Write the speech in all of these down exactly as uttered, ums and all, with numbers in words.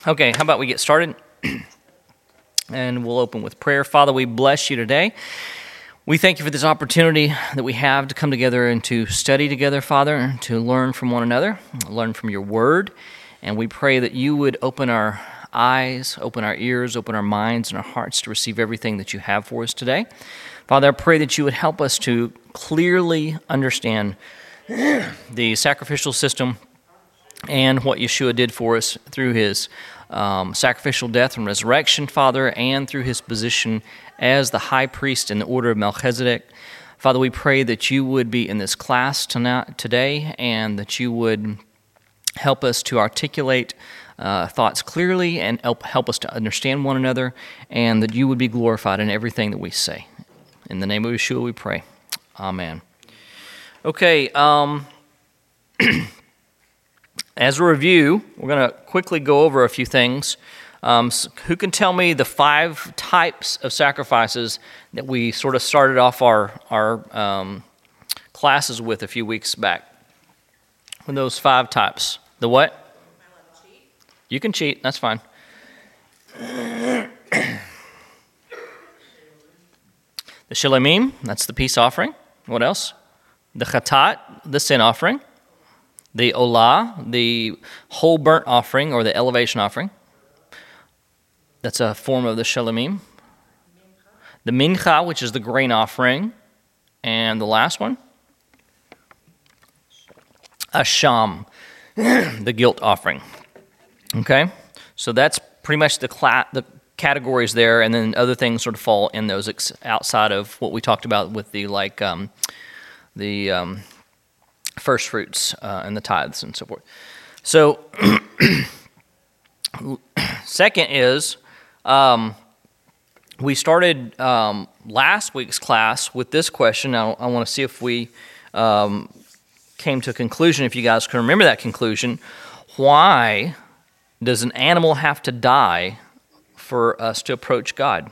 Okay, how about we get started? And we'll open with prayer. Father, we bless you today. We thank you for this opportunity that we have to come together and to study together, Father, to learn from one another, learn from your word. And we pray that you would open our eyes, open our ears, open our minds and our hearts to receive everything that you have for us today. Father, I pray that you would help us to clearly understand the sacrificial system and what Yeshua did for us through his um, sacrificial death and resurrection, Father, and through his position as the high priest in the order of Melchizedek. Father, we pray that you would be in this class tonight, today, and that you would help us to articulate uh, thoughts clearly and help, help us to understand one another, and that you would be glorified in everything that we say. In the name of Yeshua we pray. Amen. Okay, um... as a review, we're going to quickly go over a few things. Um, so who can tell me the five types of sacrifices that we sort of started off our, our um, classes with a few weeks back? With those five types. The what? You can cheat, that's fine. The Shilamim, that's the peace offering. What else? The Chatat, the sin offering. The Olah, the whole burnt offering or the elevation offering. That's a form of the Shalomim. The Mincha, which is the grain offering. And the last one? Asham, the guilt offering. Okay? So that's pretty much the cla- the categories there, and then other things sort of fall in those ex- outside of what we talked about with the, like, um, the... Um, first fruits uh, and the tithes and so forth. So, second is, um, we started um, last week's class with this question. Now, I want to see if we um, came to a conclusion, if you guys can remember that conclusion. Why does an animal have to die for us to approach God?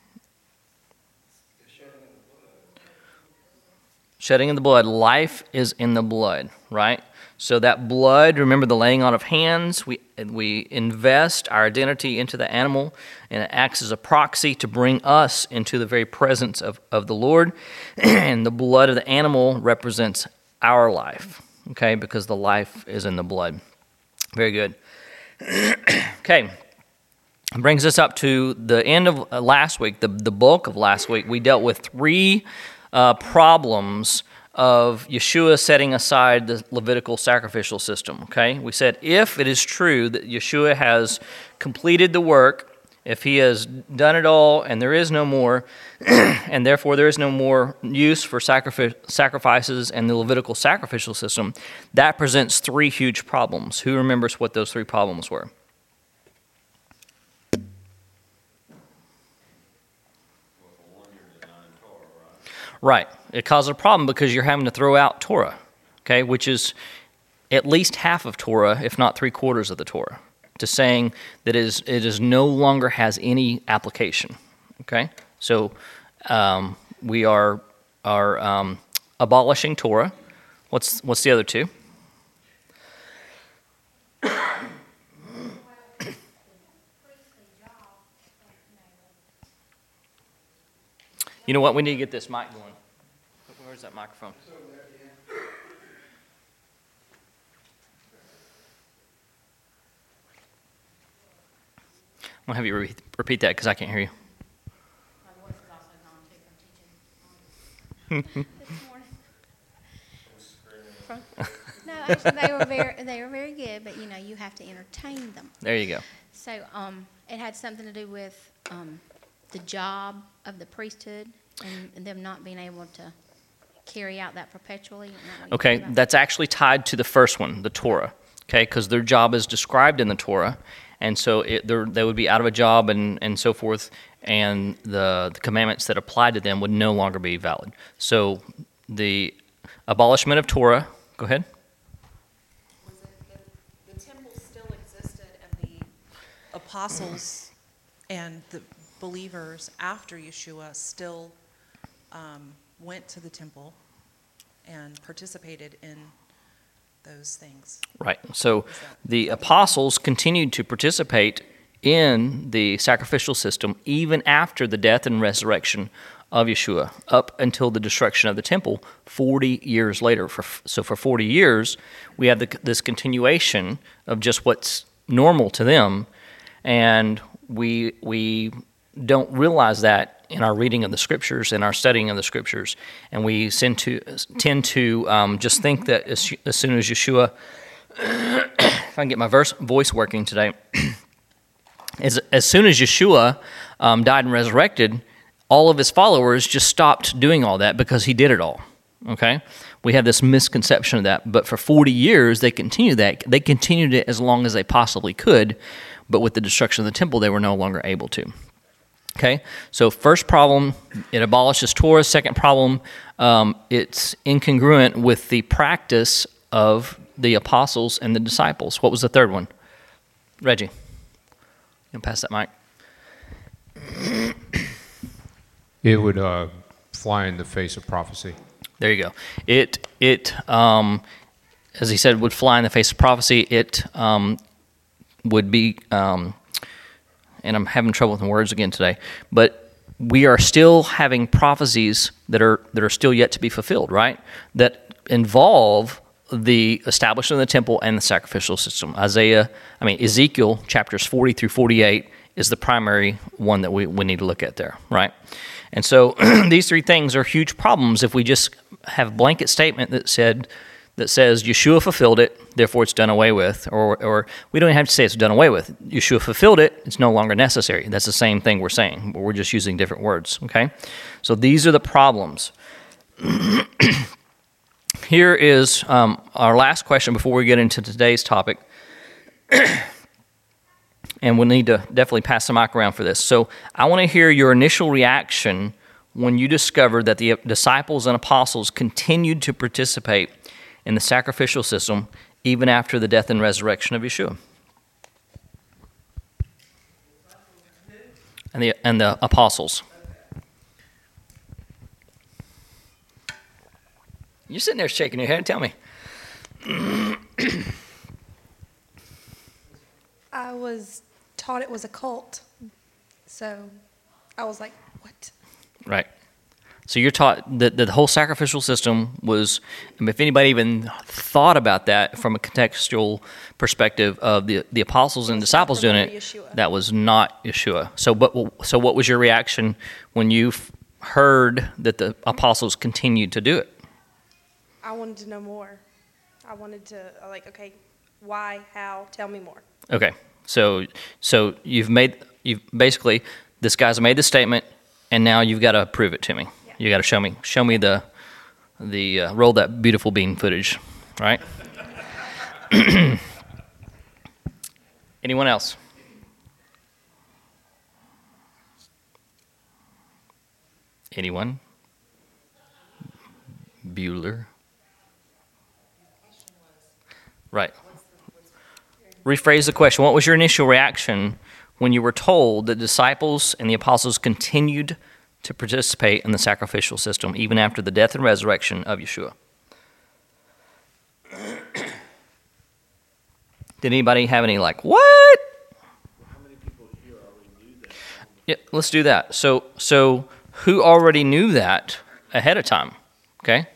Shedding of the blood. Life is in the blood, right? So that blood, remember the laying on of hands, we we invest our identity into the animal, and it acts as a proxy to bring us into the very presence of, of the Lord. And the blood of the animal represents our life, okay, because the life is in the blood. Very good. Okay. It brings us up to the end of last week, the, the bulk of last week. We dealt with three Uh, problems of Yeshua setting aside the Levitical sacrificial system, okay? We said if it is true that Yeshua has completed the work, if he has done it all and there is no more, and therefore there is no more use for sacrifice, sacrifices and the Levitical sacrificial system, that presents three huge problems. Who remembers what those three problems were? Right. It causes a problem because you're having to throw out Torah, okay, which is at least half of Torah, if not three quarters of the Torah, to saying that it is, it is no longer has any application, okay? So um, we are are um, abolishing Torah. What's what's the other two? You know what? We need to get this mic going. Where's that microphone? I'm going to have you repeat, repeat that because I can't hear you. My voice is also gone too from teaching this morning. No, actually, they were very they were very good, but you know, you have to entertain them. There you go. So, um, it had something to do with um, the job of the priesthood and, and them not being able to carry out that perpetually. That Okay, that's actually tied to the first one, the Torah. Okay, because their job is described in the Torah, and so it, they would be out of a job and, and so forth, and the, the commandments that apply to them would no longer be valid. So the abolishment of Torah. Go ahead. Was it the, the temple still existed, and the apostles and the believers after Yeshua still um, went to the temple and participated in those things? Right. So the apostles continued to participate in the sacrificial system even after the death and resurrection of Yeshua, up until the destruction of the temple forty years later. For, so for forty years, we have the, this continuation of just what's normal to them, and we we don't realize that in our reading of the Scriptures and our studying of the Scriptures, and we tend to, tend to um, just think that as, as soon as Yeshua, if I can get my verse, voice working today, as, as soon as Yeshua um, died and resurrected, all of his followers just stopped doing all that because he did it all, okay? We have this misconception of that, but for forty years, they continued that. They continued it as long as they possibly could, but with the destruction of the temple, they were no longer able to. Okay, so first problem, it abolishes Torah. Second problem, um, it's incongruent with the practice of the apostles and the disciples. What was the third one? Reggie, you can pass that mic. It would uh, fly in the face of prophecy. There you go. It, it um, as he said, would fly in the face of prophecy. It um, would be... Um, and I'm having trouble with the words again today, but we are still having prophecies that are that are still yet to be fulfilled, right? That involve the establishment of the temple and the sacrificial system. Isaiah, I mean, Ezekiel chapters forty through forty-eight is the primary one that we, we need to look at there, right? And so these three things are huge problems if we just have a blanket statement that said that says Yeshua fulfilled it, therefore it's done away with, or or we don't have to say it's done away with. Yeshua fulfilled it, it's no longer necessary. That's the same thing we're saying, but we're just using different words, okay? So these are the problems. Here is um, our last question before we get into today's topic, and we'll need to definitely pass the mic around for this. So I want to hear your initial reaction when you discovered that the disciples and apostles continued to participate in the sacrificial system, even after the death and resurrection of Yeshua. And the and the apostles. You're sitting there shaking your head. Tell me. I was taught it was a cult, so I was like, what? Right. So you're taught that the whole sacrificial system was, if anybody even thought about that from a contextual perspective of the, the apostles and disciples doing it, Yeshua. that was not Yeshua. So, but so what was your reaction when you heard that the apostles continued to do it? I wanted to know more. I wanted to, like, okay, why, how, tell me more. Okay. So so you've made, you've basically, this guy's made the statement, and now you've got to prove it to me. You got to show me, show me the, the uh, roll that beautiful bean footage, right? Anyone else? Anyone? Bueller. Right. Rephrase the question. What was your initial reaction when you were told that disciples and the apostles continued to participate in the sacrificial system even after the death and resurrection of Yeshua? Did anybody have any like, what? How many people here already knew that? Yeah, let's do that. So, so who already knew that ahead of time? Okay.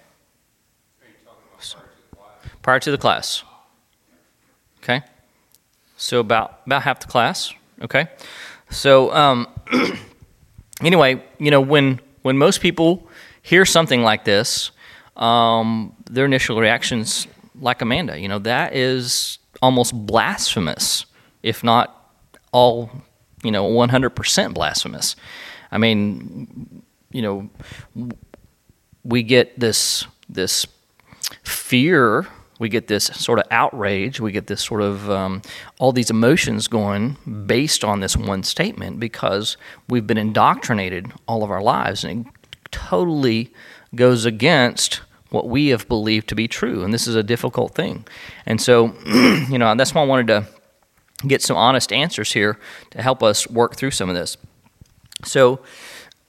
Prior to the class. Okay. So about about half the class. Okay. So um, anyway, you know, when when most people hear something like this, um, their initial reactions, like Amanda, you know, that is almost blasphemous, if not all, you know, one hundred percent blasphemous. I mean, you know, we get this this fear, we get this sort of outrage, we get this sort of um, all these emotions going based on this one statement because we've been indoctrinated all of our lives, and it totally goes against what we have believed to be true, and this is a difficult thing. And so, you know, that's why I wanted to get some honest answers here to help us work through some of this. So,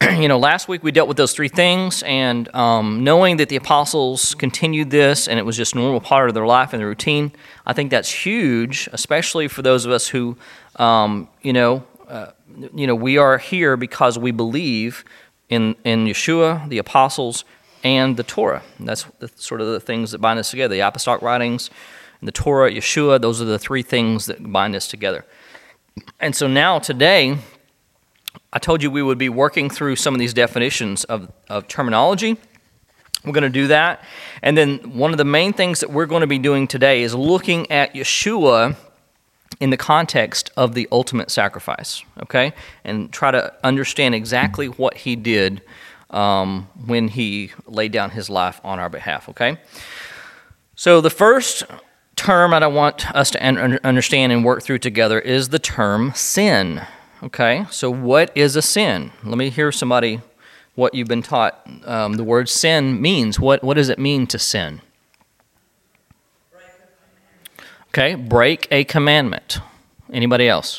you know, last week we dealt with those three things, and um, knowing that the apostles continued this and it was just a normal part of their life and their routine, I think that's huge, especially for those of us who, um, you know, uh, you know, we are here because we believe in in Yeshua, the apostles, and the Torah. And that's the, sort of the things that bind us together. The apostolic writings, and the Torah, Yeshua, those are the three things that bind us together. And so now today, I told you we would be working through some of these definitions of, of terminology. We're going to do that. And then one of the main things that we're going to be doing today is looking at Yeshua in the context of the ultimate sacrifice, okay? And try to understand exactly what he did um, when he laid down his life on our behalf, okay? So the first term that I want us to un- understand and work through together is the term sin. Okay, so what is a sin? Let me hear somebody what you've been taught um, the word sin means. What what does it mean to sin? Okay, break a commandment. Anybody else?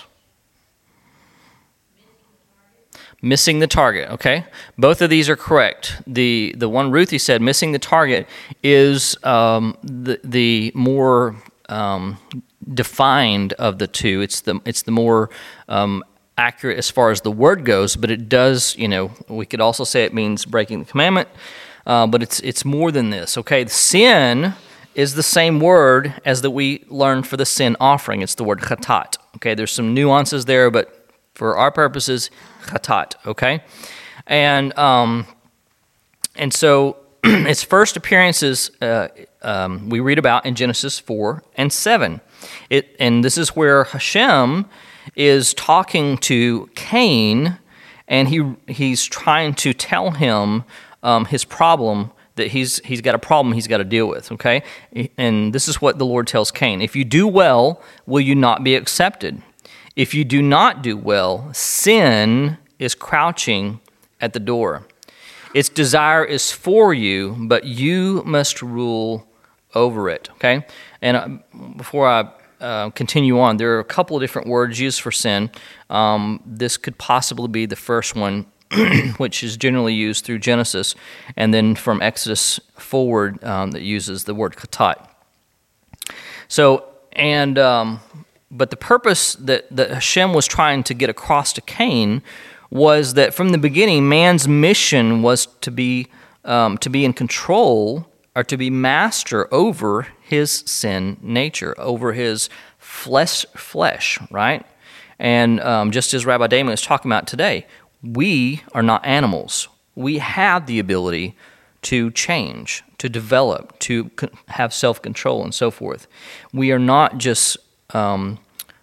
Missing the target. Okay, both of these are correct. The the one Ruthie said, missing the target, is um, the the more um, defined of the two. It's the it's the more um, accurate as far as the word goes, but it does, you know, we could also say it means breaking the commandment, uh, but it's it's more than this, okay? Sin is the same word as that we learned for the sin offering. It's the word chatat, okay? There's some nuances there, but for our purposes, chatat, okay? And um, and so its first appearances uh, um, we read about in Genesis four and seven. It and this is where Hashem is talking to Cain, and he he's trying to tell him um, his problem, that he's he's got a problem he's got to deal with, okay? And this is what the Lord tells Cain. If you do well, will you not be accepted? If you do not do well, sin is crouching at the door. Its desire is for you, but you must rule over it, okay? And uh, before I Uh, continue on, there are a couple of different words used for sin. Um, this could possibly be the first one, which is generally used through Genesis, and then from Exodus forward um, that uses the word chatat. So, and um, but the purpose that, that Hashem was trying to get across to Cain was that from the beginning, man's mission was to be um, to be in control, or to be master over his sin nature, over his flesh, flesh, right? And um, just as Rabbi Damon is talking about today, we are not animals. We have the ability to change, to develop, to have self-control, and so forth. We are not just, um,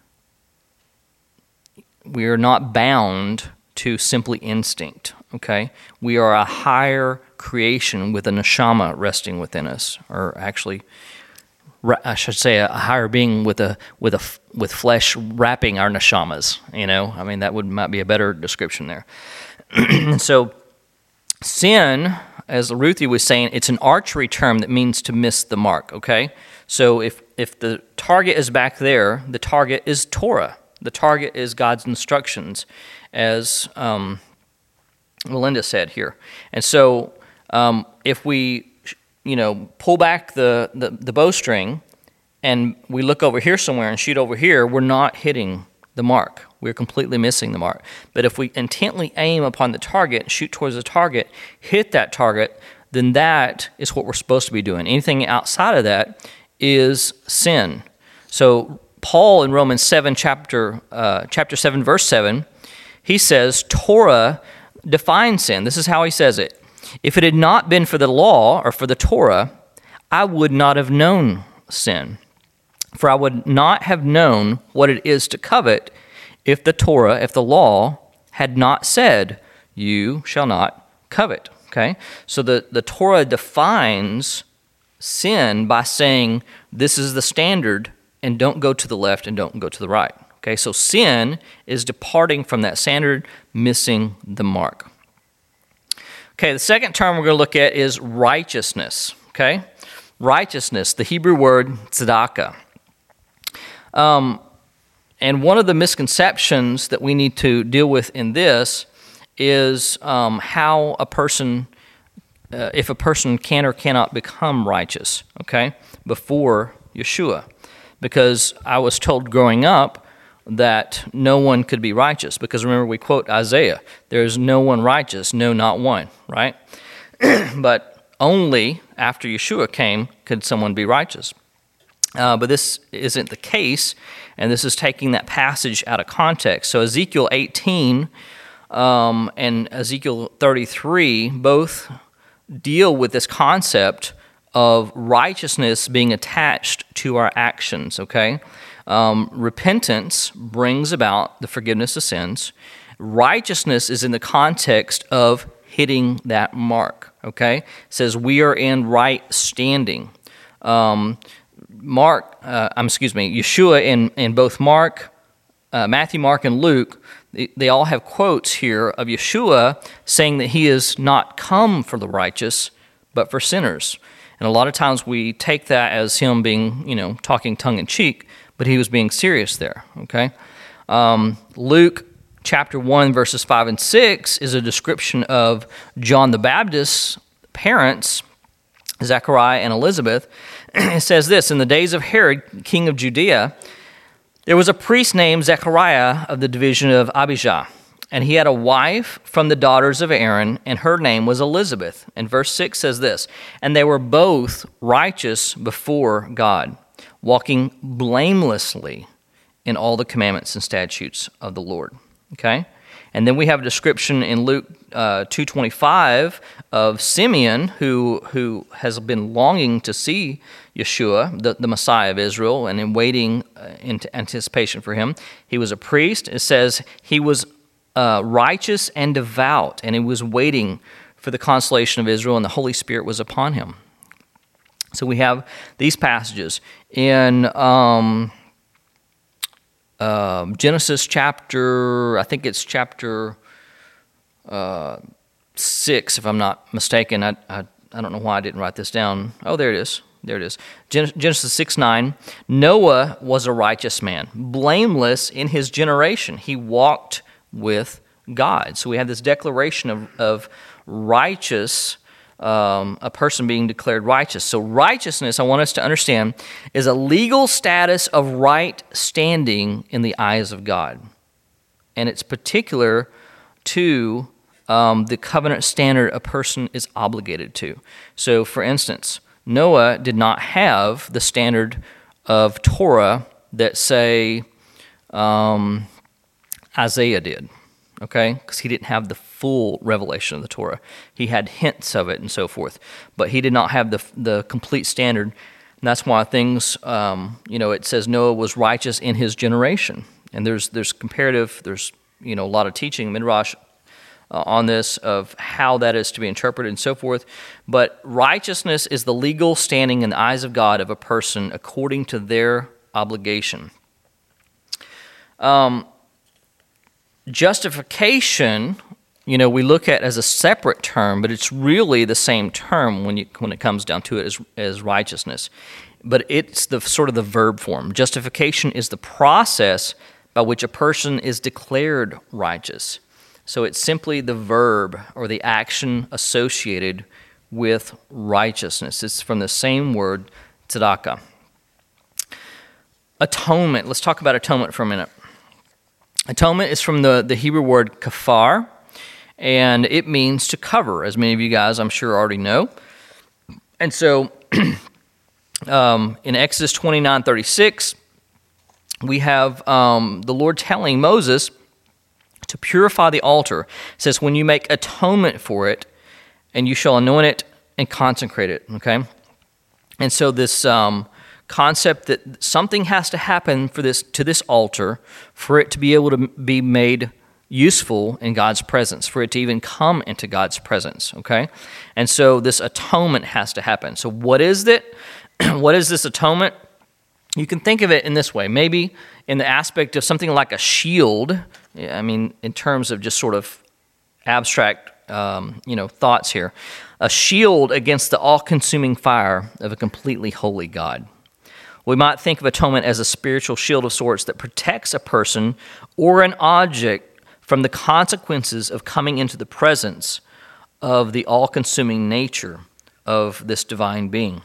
we are not bound to simply instinct, okay? We are a higher creation with a neshama resting within us, or actually, I should say, a higher being with a with a with flesh wrapping our neshamas. You know, I mean, that would might be a better description there. So, sin, as Ruthie was saying, it's an archery term that means to miss the mark. Okay, so if if the target is back there, the target is Torah. The target is God's instructions, as um, Melinda said here, and so. Um, if we, you know, pull back the, the, the bowstring and we look over here somewhere and shoot over here, we're not hitting the mark. We're completely missing the mark. But if we intently aim upon the target, shoot towards the target, hit that target, then that is what we're supposed to be doing. Anything outside of that is sin. So Paul in Romans seven, chapter uh, chapter seven, verse seven, he says, Torah defines sin. This is how he says it. If it had not been for the law or for the Torah, I would not have known sin. For I would not have known what it is to covet if the Torah, if the law, had not said, you shall not covet. Okay? So the, the Torah defines sin by saying, this is the standard, and don't go to the left and don't go to the right. Okay? So sin is departing from that standard, missing the mark. Okay, the second term we're going to look at is righteousness, okay? Righteousness, the Hebrew word tzedakah. Um, and one of the misconceptions that we need to deal with in this is um, how a person, uh, if a person can or cannot become righteous, okay, before Yeshua. Because I was told growing up that no one could be righteous. Because remember, we quote Isaiah, there is no one righteous, no, not one, right? But only after Yeshua came could someone be righteous. Uh, but this isn't the case, and this is taking that passage out of context. So Ezekiel eighteen um, and Ezekiel thirty-three both deal with this concept of righteousness being attached to our actions, okay? Um, repentance brings about the forgiveness of sins. Righteousness is in the context of hitting that mark, okay? It says we are in right standing. Um, Mark, uh, um, excuse me, Yeshua in, in both Mark, uh, Matthew, Mark, and Luke, they, they all have quotes here of Yeshua saying that he is not come for the righteous, but for sinners. And a lot of times we take that as him being, you know, talking tongue-in-cheek, but he was being serious there, okay? Um, Luke chapter one, verses five and six is a description of John the Baptist's parents, Zechariah and Elizabeth. It says this, in the days of Herod, king of Judea, there was a priest named Zechariah of the division of Abijah, and he had a wife from the daughters of Aaron, and her name was Elizabeth. And verse six says this, and they were both righteous before God, walking blamelessly in all the commandments and statutes of the Lord. Okay? And then we have a description in Luke uh, two twenty-five of Simeon, who who has been longing to see Yeshua, the, the Messiah of Israel, and in waiting uh, in anticipation for him. He was a priest. It says he was uh, righteous and devout, and he was waiting for the consolation of Israel, and the Holy Spirit was upon him. So we have these passages in um, uh, Genesis chapter, I think it's chapter uh, six, if I'm not mistaken. I, I I don't know why I didn't write this down. Oh, there it is. There it is. Gen- Genesis six nine. Noah was a righteous man, blameless in his generation. He walked with God. So we have this declaration of, of righteous Um, a person being declared righteous. So righteousness, I want us to understand, is a legal status of right standing in the eyes of God. And it's particular to um, the covenant standard a person is obligated to. So, for instance, Noah did not have the standard of Torah that, say, um, Isaiah did. Okay, because he didn't have the full revelation of the Torah. He had hints of it and so forth, but he did not have the the complete standard. And that's why things, um, you know, it says Noah was righteous in his generation. And there's there's comparative, there's you know a lot of teaching midrash uh, on this of how that is to be interpreted and so forth. But righteousness is the legal standing in the eyes of God of a person according to their obligation. Um. Justification, you know, we look at as a separate term, but it's really the same term when you when it comes down to it as, as righteousness. But it's the sort of the verb form. Justification is the process by which a person is declared righteous. So it's simply the verb or the action associated with righteousness. It's from the same word, tzedakah. Atonement. Let's talk about atonement for a minute. Atonement is from the, the Hebrew word kafar, and it means to cover, as many of you guys I'm sure already know. And so um, in Exodus twenty-nine thirty-six, we have um, the Lord telling Moses to purify the altar. It says, when you make atonement for it, and you shall anoint it and consecrate it, okay? And so this um, concept that something has to happen for this to this altar for it to be able to be made useful in God's presence, for it to even come into God's presence, okay? And so this atonement has to happen. So what is it? What is this atonement? You can think of it in this way, maybe in the aspect of something like a shield. I mean, in terms of just sort of abstract, um, you know, thoughts here. A shield against the all-consuming fire of a completely holy God. We might think of atonement as a spiritual shield of sorts that protects a person or an object from the consequences of coming into the presence of the all-consuming nature of this divine being.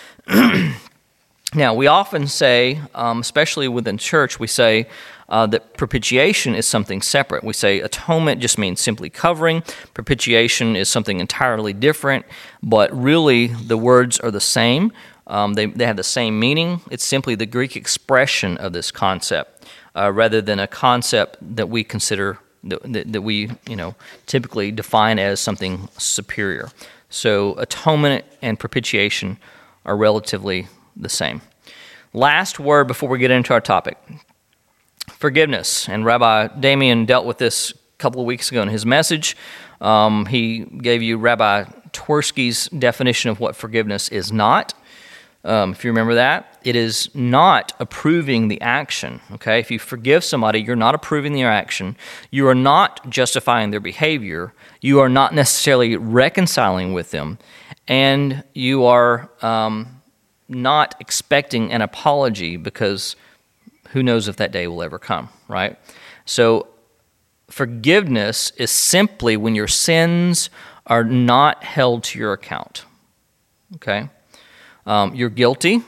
Now, we often say, um, especially within church, we say uh, that propitiation is something separate. We say atonement just means simply covering. Propitiation is something entirely different, but really the words are the same. Um, they, they have the same meaning. It's simply the Greek expression of this concept, uh, rather than a concept that we consider, that, that, that we you know typically define as something superior. So atonement and propitiation are relatively the same. Last word before we get into our topic. Forgiveness. And Rabbi Damien dealt with this a couple of weeks ago in his message. Um, he gave you Rabbi Twersky's definition of what forgiveness is not. Um, if you remember that, it is not approving the action. Okay, if you forgive somebody, you're not approving their action. You are not justifying their behavior. You are not necessarily reconciling with them, and you are um, not expecting an apology, because who knows if that day will ever come, right? So forgiveness is simply when your sins are not held to your account, okay? Um, you're guilty,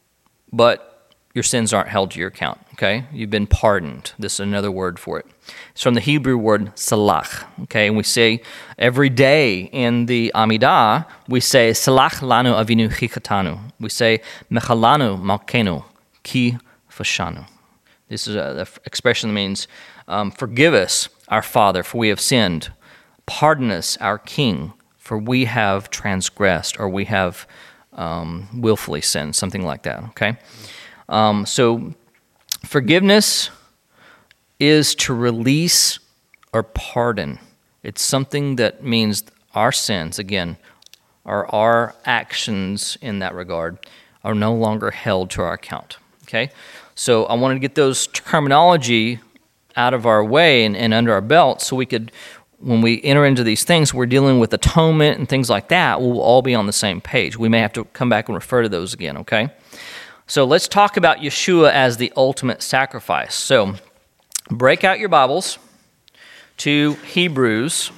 but your sins aren't held to your account, okay? You've been pardoned. This is another word for it. It's from the Hebrew word salach, okay? And we say every day in the Amidah, we say, salach lanu avinu chikatanu. We say, mechalanu malkenu ki fashanu. This is an expression that means, um, forgive us, our Father, for we have sinned. Pardon us, our King, for we have transgressed, or we have um, willfully sinned, something like that, okay? Um, so forgiveness is to release or pardon. It's something that means our sins, again, or our actions in that regard, are no longer held to our account, okay? So I wanted to get those terminology out of our way and, and under our belt, so we could, when we enter into these things, we're dealing with atonement and things like that, we'll all be on the same page. We may have to come back and refer to those again, okay? So let's talk about Yeshua as the ultimate sacrifice. So break out your Bibles to Hebrews,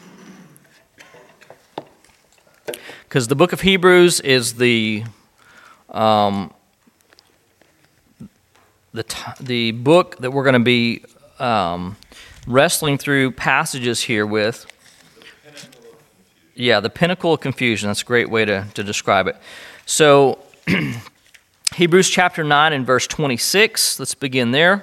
because the book of Hebrews is the um, the t- the book that we're going to be um, wrestling through passages here with. Yeah, the pinnacle of confusion. That's a great way to, to describe it. So Hebrews chapter nine and verse twenty-six. Let's begin there.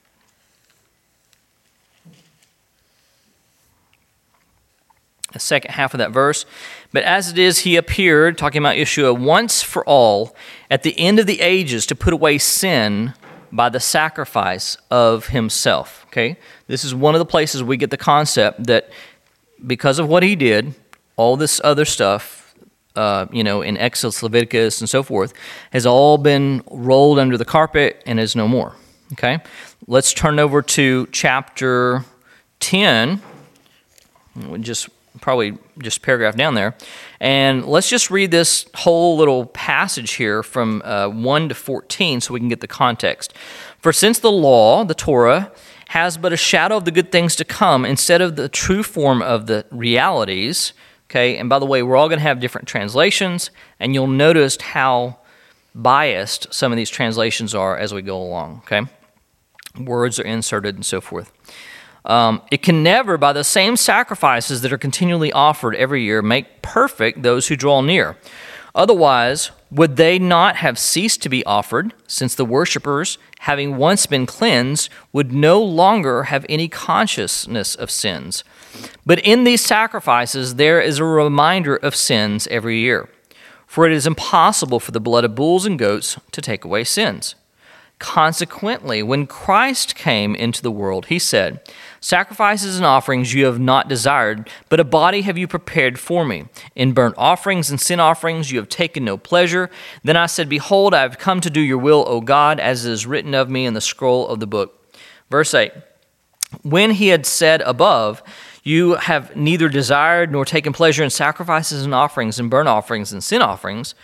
The second half of that verse. But as it is, he appeared, talking about Yeshua, once for all at the end of the ages to put away sin by the sacrifice of himself. Okay? This is one of the places we get the concept that because of what he did, all this other stuff, uh, you know, in Exodus, Leviticus, and so forth, has all been rolled under the carpet and is no more. Okay? Let's turn over to chapter ten. We just probably just paragraph down there. And let's just read this whole little passage here from uh, one to fourteen so we can get the context. For since the law, the Torah, has but a shadow of the good things to come instead of the true form of the realities, okay, and by the way, we're all going to have different translations, and you'll notice how biased some of these translations are as we go along, okay? Words are inserted and so forth. Um, it can never, by the same sacrifices that are continually offered every year, make perfect those who draw near. Otherwise, would they not have ceased to be offered, since the worshipers, having once been cleansed, would no longer have any consciousness of sins? But in these sacrifices there is a reminder of sins every year. For it is impossible for the blood of bulls and goats to take away sins. Consequently, when Christ came into the world, he said, sacrifices and offerings you have not desired, but a body have you prepared for me. In burnt offerings and sin offerings you have taken no pleasure. Then I said, behold, I have come to do your will, O God, as it is written of me in the scroll of the book. Verse eight, when he had said above, you have neither desired nor taken pleasure in sacrifices and offerings and burnt offerings and sin offerings,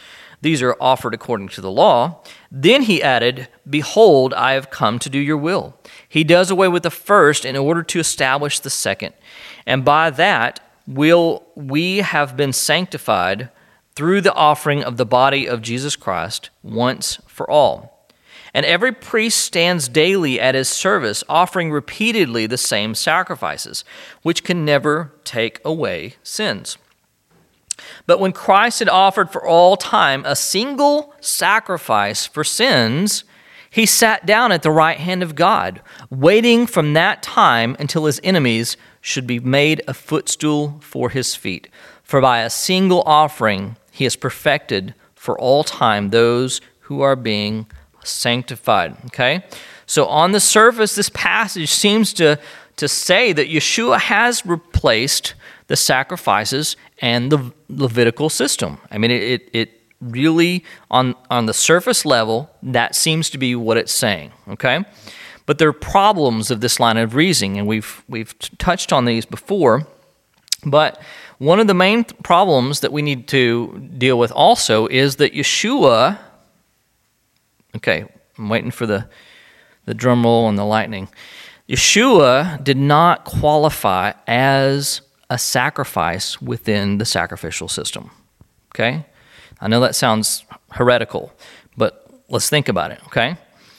These are offered according to the law. Then he added, behold, I have come to do your will. He does away with the first in order to establish the second. And by that will we have been sanctified through the offering of the body of Jesus Christ once for all. And every priest stands daily at his service, offering repeatedly the same sacrifices, which can never take away sins. But when Christ had offered for all time a single sacrifice for sins, he sat down at the right hand of God, waiting from that time until his enemies should be made a footstool for his feet. For by a single offering he has perfected for all time those who are being sanctified. Okay? So on the surface, this passage seems to, to say that Yeshua has replaced the sacrifices and the Levitical system. I mean, it, it, it really, on, on the surface level, that seems to be what it's saying, okay? But there are problems of this line of reasoning, and we've, we've touched on these before. But one of the main problems that we need to deal with also is that Yeshua, okay, I'm waiting for the, the drum roll and the lightning. Yeshua did not qualify as a sacrifice within the sacrificial system, okay? I know that sounds heretical, but let's think about it, okay?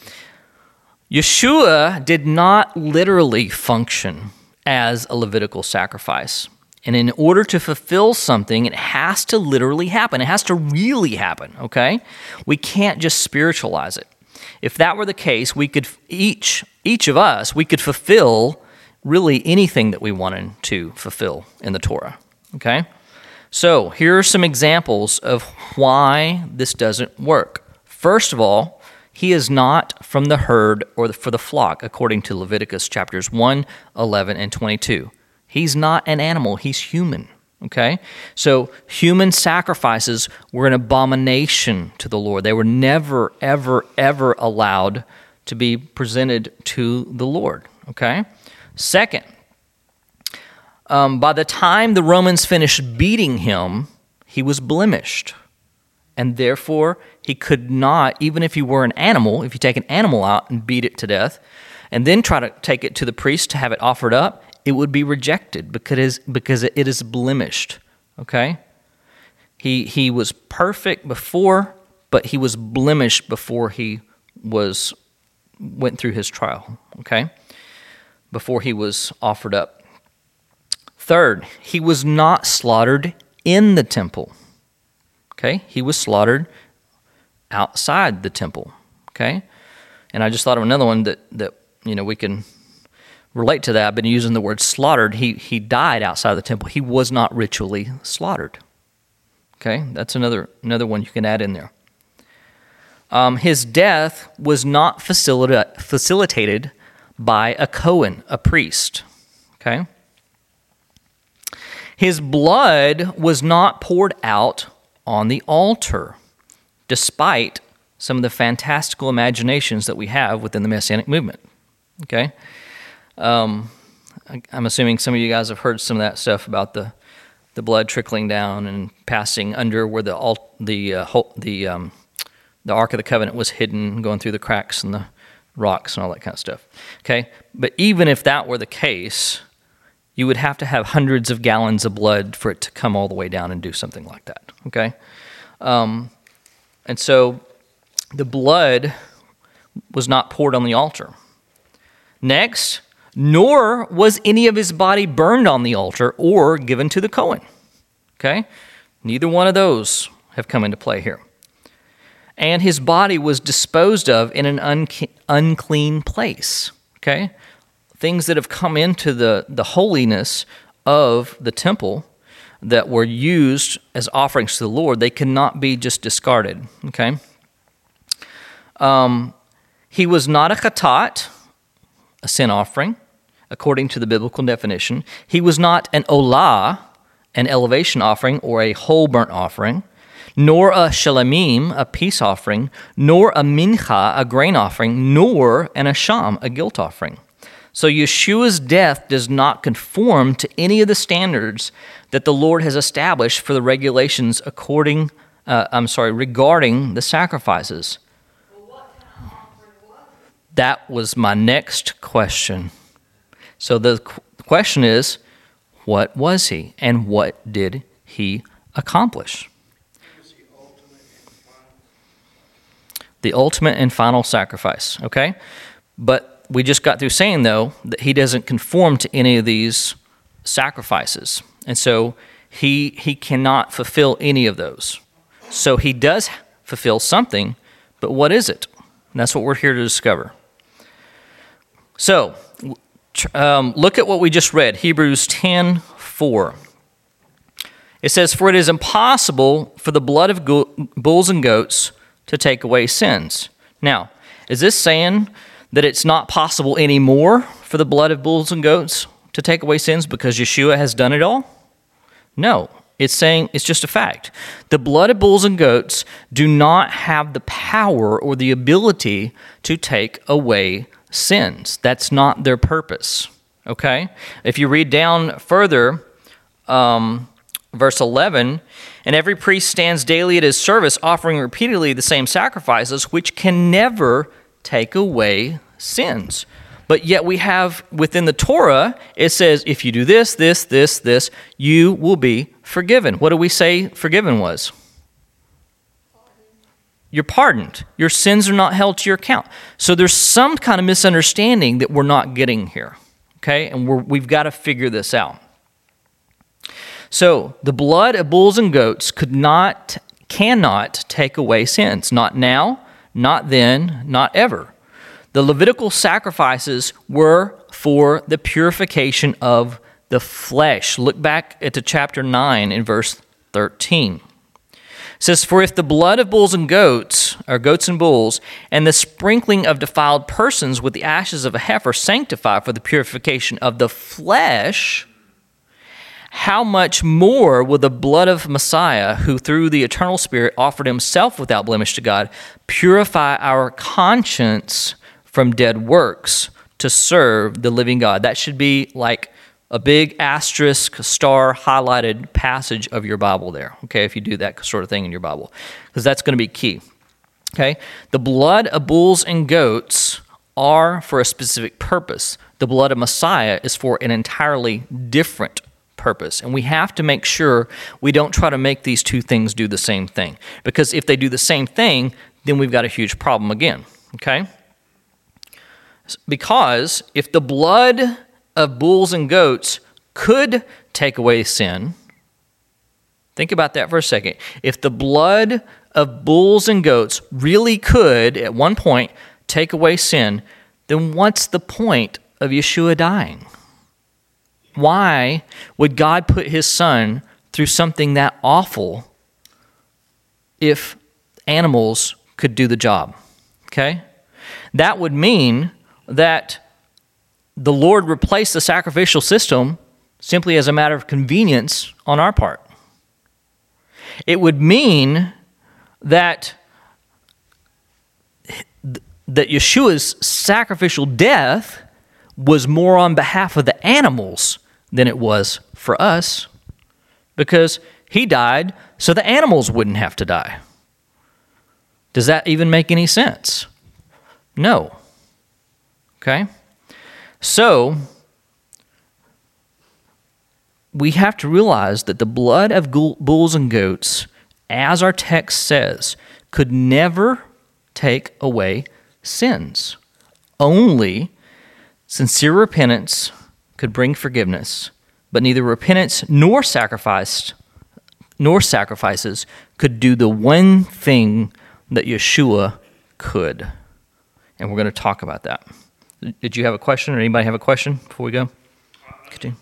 Yeshua did not literally function as a Levitical sacrifice. And in order to fulfill something, it has to literally happen. It has to really happen, okay? We can't just spiritualize it. If that were the case, we could each, each of us, we could fulfill really anything that we wanted to fulfill in the Torah, okay? So here are some examples of why this doesn't work. First of all, he is not from the herd or the, for the flock, according to Leviticus chapters one, eleven, and twenty-two. He's not an animal, he's human, okay? So human sacrifices were an abomination to the Lord. They were never, ever, ever allowed to be presented to the Lord, okay? Second, um, by the time the Romans finished beating him, he was blemished. And therefore, he could not, even if he were an animal, if you take an animal out and beat it to death, and then try to take it to the priest to have it offered up, it would be rejected because it is, because it is blemished, okay? He, he was perfect before, but he was blemished before he was went through his trial, okay? Before he was offered up. Third, he was not slaughtered in the temple. Okay? He was slaughtered outside the temple. Okay? And I just thought of another one that, that you know, we can relate to that. I've been using the word slaughtered. He, he died outside the temple. He was not ritually slaughtered. Okay? That's another, another one you can add in there. Um, his death was not facilita- facilitated by a Cohen, a priest, okay? His blood was not poured out on the altar, despite some of the fantastical imaginations that we have within the Messianic movement, okay? Um, I, I'm assuming some of you guys have heard some of that stuff about the, the blood trickling down and passing under where the alt, the uh, whole, the um, the Ark of the Covenant was hidden, going through the cracks and the rocks and all that kind of stuff. Okay? But even if that were the case, you would have to have hundreds of gallons of blood for it to come all the way down and do something like that. Okay? Um, and so the blood was not poured on the altar. Next, nor was any of his body burned on the altar or given to the Cohen. Okay? Neither one of those have come into play here. And his body was disposed of in an unke- unclean place, okay? Things that have come into the, the holiness of the temple that were used as offerings to the Lord, they cannot be just discarded, okay? Um, he was not a chatat, a sin offering, according to the biblical definition. He was not an olah, an elevation offering, or a whole burnt offering, nor a shalamim, a peace offering, nor a mincha, a grain offering, nor an asham, a guilt offering. So Yeshua's death does not conform to any of the standards that the Lord has established for the regulations according Uh, I'm sorry, regarding the sacrifices. That was my next question. So the qu- question is, what was he, and what did he accomplish? The ultimate and final sacrifice, okay? But we just got through saying, though, that he doesn't conform to any of these sacrifices. And so he he cannot fulfill any of those. So he does fulfill something, but what is it? And that's what we're here to discover. So, um, look at what we just read, Hebrews ten four. It says, "For it is impossible for the blood of go- bulls and goats to take away sins." Now, is this saying that it's not possible anymore for the blood of bulls and goats to take away sins because Yeshua has done it all? No. It's saying it's just a fact. The blood of bulls and goats do not have the power or the ability to take away sins. That's not their purpose, okay? If you read down further, um, verse eleven, "And every priest stands daily at his service, offering repeatedly the same sacrifices, which can never take away sins." But yet we have within the Torah, it says, if you do this, this, this, this, you will be forgiven. What do we say forgiven was? You're pardoned. Your sins are not held to your account. So there's some kind of misunderstanding that we're not getting here, okay? And we're, we've got to figure this out. So the blood of bulls and goats could not, cannot take away sins. Not now, not then, not ever. The Levitical sacrifices were for the purification of the flesh. Look back at to chapter nine in verse thirteen. It says, "For if the blood of bulls and goats, or goats and bulls, and the sprinkling of defiled persons with the ashes of a heifer sanctify for the purification of the flesh, how much more will the blood of Messiah, who through the eternal Spirit offered himself without blemish to God, purify our conscience from dead works to serve the living God?" That should be like a big asterisk, star, highlighted passage of your Bible there, okay, if you do that sort of thing in your Bible, because that's going to be key, okay? The blood of bulls and goats are for a specific purpose. The blood of Messiah is for an entirely different purpose, and we have to make sure we don't try to make these two things do the same thing, because if they do the same thing, then we've got a huge problem again, okay? Because if the blood of bulls and goats could take away sin, think about that for a second. If the blood of bulls and goats really could, at one point, take away sin, then what's the point of Yeshua dying? Why would God put his son through something that awful if animals could do the job? Okay? That would mean that the Lord replaced the sacrificial system simply as a matter of convenience on our part. It would mean that that Yeshua's sacrificial death was more on behalf of the animals than it was for us, because he died so the animals wouldn't have to die. Does that even make any sense? No. Okay? So, we have to realize that the blood of bulls and goats, as our text says, could never take away sins. Only sincere repentance could bring forgiveness, but neither repentance nor sacrifice, nor sacrifices could do the one thing that Yeshua could. And we're going to talk about that. Did you have a question, or anybody have a question before we go? Continue.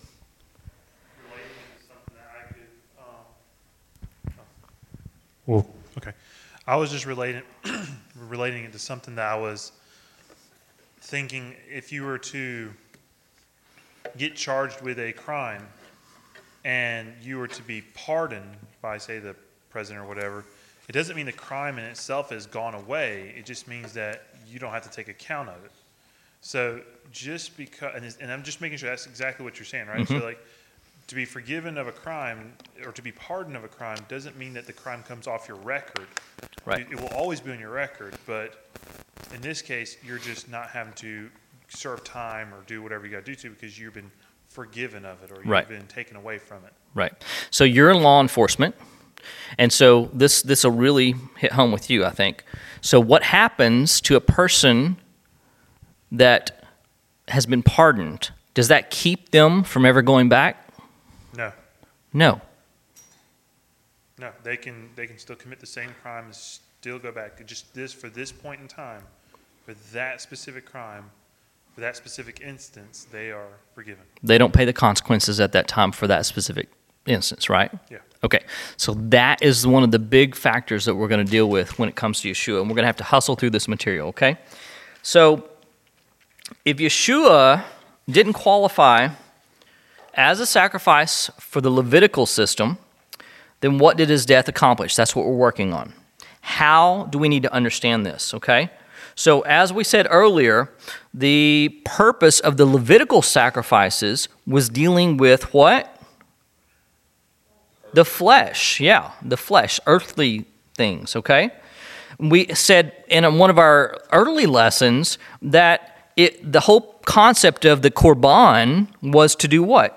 Well, Okay. I was just relating relating it to something that I was thinking, if you were to get charged with a crime and you were to be pardoned by, say, the president or whatever, it doesn't mean the crime in itself has gone away. It just means that you don't have to take account of it. So just because, and, and I'm just making sure that's exactly what you're saying, right? Mm-hmm. So like, to be forgiven of a crime or to be pardoned of a crime doesn't mean that the crime comes off your record. Right. It, it will always be on your record, but in this case, you're just not having to serve time or do whatever you got to do to because you've been forgiven of it or you've Right. been taken away from it. Right. So you're in law enforcement, and so this this will really hit home with you, I think. So what happens to a person that has been pardoned? Does that keep them from ever going back? No, No. no, they can they can still commit the same crime and still go back. It just this for this point in time, for that specific crime, for that specific instance, they are forgiven. They don't pay the consequences at that time for that specific instance, right? Yeah. Okay, so that is one of the big factors that we're going to deal with when it comes to Yeshua, and we're going to have to hustle through this material, okay? So if Yeshua didn't qualify as a sacrifice for the Levitical system, then what did his death accomplish? That's what we're working on. How do we need to understand this, okay? So as we said earlier, the purpose of the Levitical sacrifices was dealing with what? The flesh, yeah, the flesh, earthly things, okay? We said in one of our early lessons that it, the whole concept of the Korban was to do what?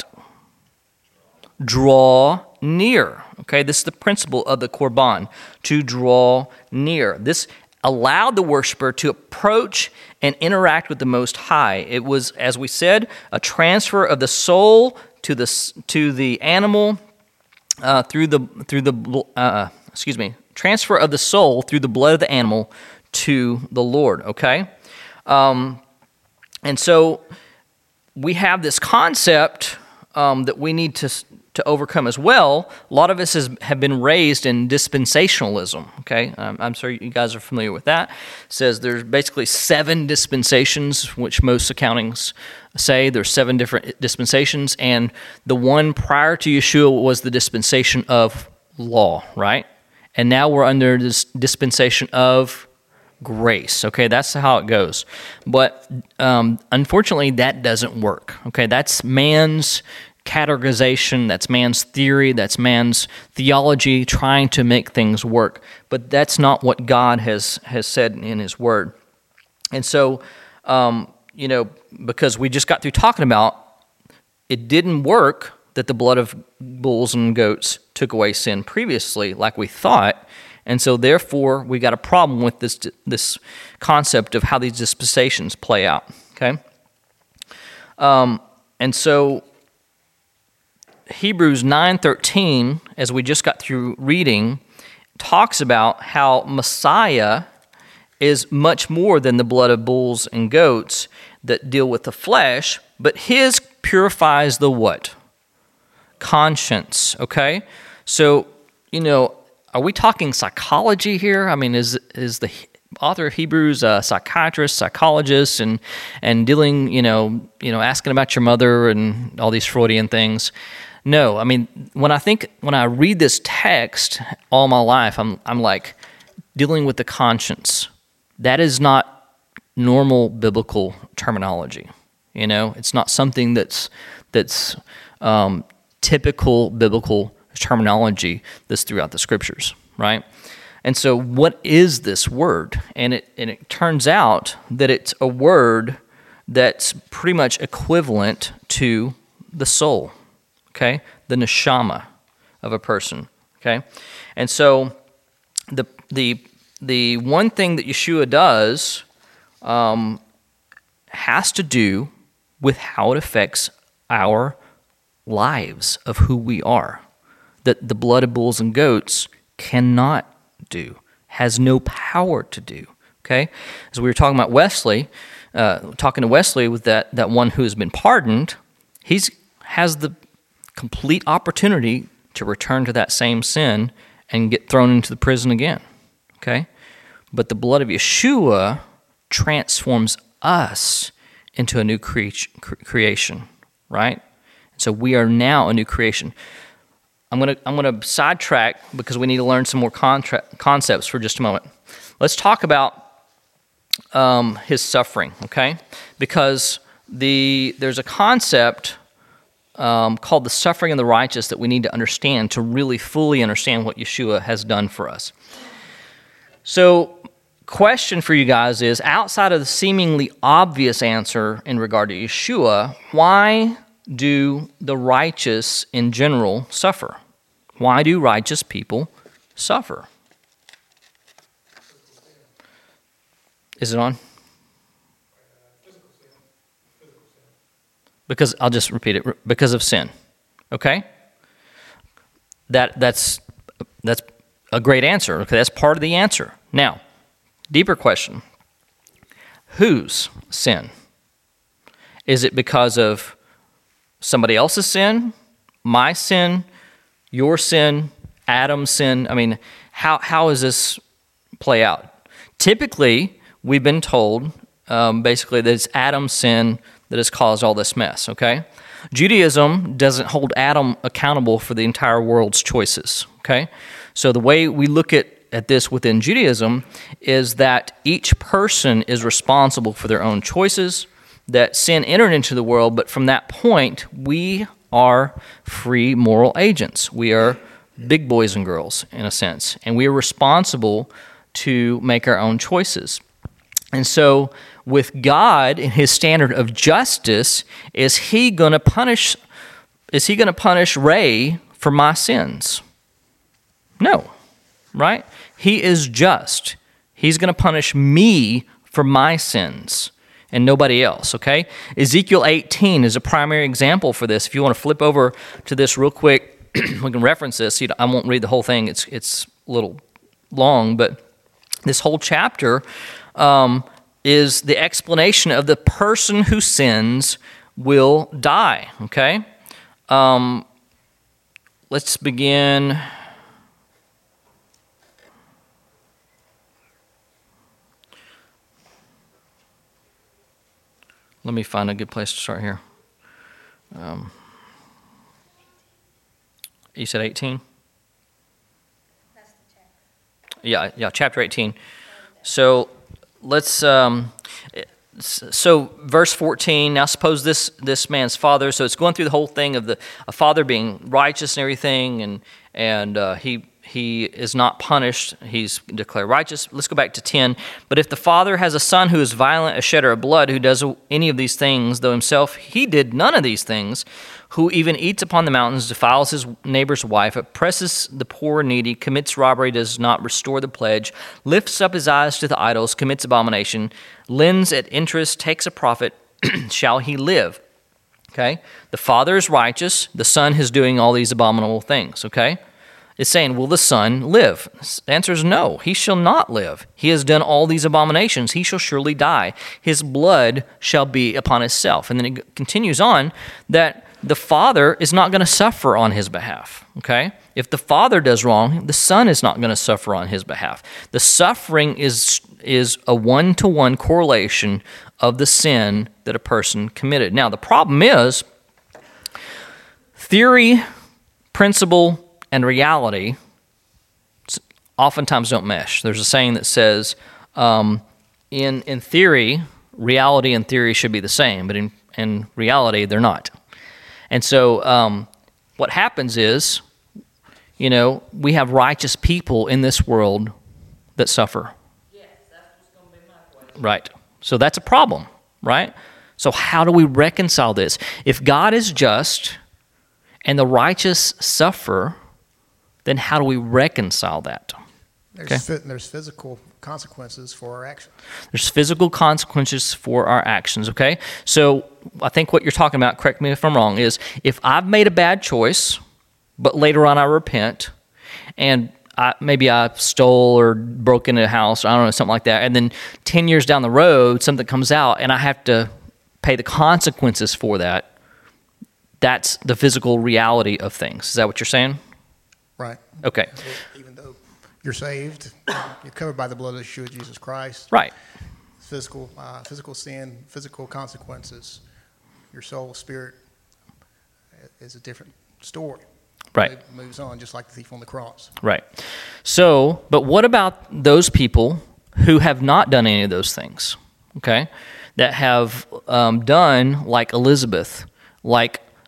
Draw near, okay? This is the principle of the Korban, to draw near. This allowed the worshiper to approach and interact with the Most High. It was, as we said, a transfer of the soul to the, to the animal, Uh, through the through the uh, excuse me transfer of the soul through the blood of the animal to the Lord. Okay, um, and so we have this concept um, that we need to to overcome as well. A lot of us has, have been raised in dispensationalism. Okay, um, I'm sure you guys are familiar with that. It says there's basically seven dispensations, which most accountings say there's seven different dispensations, and the one prior to Yeshua was the dispensation of law, right? And now we're under this dispensation of grace. Okay, that's how it goes. But um, unfortunately, that doesn't work. Okay, that's man's categorization, that's man's theory, that's man's theology trying to make things work. But that's not what God has has said in His Word. And so, um, you know, because we just got through talking about it didn't work that the blood of bulls and goats took away sin previously like we thought, and so therefore we got a problem with this this concept of how these dispensations play out, okay? Um, and so Hebrews nine thirteen, as we just got through reading, talks about how Messiah is much more than the blood of bulls and goats that deal with the flesh, but his purifies the what? Conscience, okay? So, you know, are we talking psychology here? I mean, is is the author of Hebrews a psychiatrist, psychologist, and and dealing, you know, you know, asking about your mother and all these Freudian things? No, I mean, when I think, when I read this text all my life, I'm I'm like, dealing with the conscience. That is not normal biblical terminology. You know, it's not something that's that's um, typical biblical terminology that's throughout the scriptures, right? And so, what is this word? And it and it turns out that it's a word that's pretty much equivalent to the soul. Okay, the neshama of a person. Okay, and so the the the one thing that Yeshua does um, has to do with how it affects our lives of who we are. That the blood of bulls and goats cannot do, has no power to do. Okay, as we were talking about Wesley, uh, talking to Wesley with that that one who has been pardoned, he's has the complete opportunity to return to that same sin and get thrown into the prison again, okay? But the blood of Yeshua transforms us into a new cre- creation, right? So we are now a new creation. I'm gonna I'm gonna sidetrack because we need to learn some more contra- concepts for just a moment. Let's talk about um, his suffering, okay? Because the there's a concept um, called the suffering of the righteous that we need to understand to really fully understand what Yeshua has done for us. So, question for you guys is, outside of the seemingly obvious answer in regard to Yeshua, why do the righteous in general suffer? Why do righteous people suffer? Is it on? Because, I'll just repeat it, because of sin. Okay? That that's that's a great answer. Okay, that's part of the answer. Now, deeper question. Whose sin? Is it because of somebody else's sin, my sin, your sin, Adam's sin? I mean, how how does this play out? Typically, we've been told um, basically that it's Adam's sin that has caused all this mess, okay? Judaism doesn't hold Adam accountable for the entire world's choices, okay? So the way we look at, at this within Judaism is that each person is responsible for their own choices, that sin entered into the world, but from that point, we are free moral agents. We are big boys and girls, in a sense, and we are responsible to make our own choices. And so with God and his standard of justice, is he going to punish is he going to punish Ray for my sins? No. Right? He is just. He's going to punish me for my sins and nobody else, okay? Ezekiel eighteen is a primary example for this. If you want to flip over to this real quick, we can reference this. I won't read the whole thing. It's it's a little long, but this whole chapter um, is the explanation of the person who sins will die, okay? Um, let's begin. Let me find a good place to start here. Um, you said eighteen? That's the chapter. Yeah, yeah, chapter eighteen. So let's, um, so verse fourteen, now suppose this this man's father, so it's going through the whole thing of the a father being righteous and everything, and and uh, he he is not punished, he's declared righteous. Let's go back to ten. But if the father has a son who is violent, a shedder of blood, who does any of these things, though himself he did none of these things, who even eats upon the mountains, defiles his neighbor's wife, oppresses the poor and needy, commits robbery, does not restore the pledge, lifts up his eyes to the idols, commits abomination, lends at interest, takes a profit, shall he live? Okay? The father is righteous, the son is doing all these abominable things, okay? It's saying, will the son live? The answer is no, he shall not live. He has done all these abominations, he shall surely die. His blood shall be upon himself. And then it continues on that the father is not going to suffer on his behalf, okay? If the father does wrong, the son is not going to suffer on his behalf. The suffering is, is a one-to-one correlation of the sin that a person committed. Now, the problem is theory, principle, and reality oftentimes don't mesh. There's a saying that says, um, in in theory, reality and theory should be the same, but in, in reality, they're not. And so um, what happens is, you know, we have righteous people in this world that suffer. Yes, that's what's going to be my question. Right. So that's a problem, right? So how do we reconcile this? If God is just and the righteous suffer, then how do we reconcile that? There's, Okay. phy- there's physical consequences for our actions. There's physical consequences for our actions, okay? So I think what you're talking about, correct me if I'm wrong, is if I've made a bad choice, but later on I repent, and I, maybe I stole or broke into a house, I don't know, something like that, and then ten years down the road, something comes out, and I have to pay the consequences for that, that's the physical reality of things. Is that what you're saying? Right. Okay. Even though you're saved, you're covered by the blood of Yeshua Jesus Christ. Right. Physical, uh, physical sin, physical consequences. Your soul, spirit is a different story. Right. It moves on just like the thief on the cross. Right. So, but what about those people who have not done any of those things, okay? That have um, done like Elizabeth, like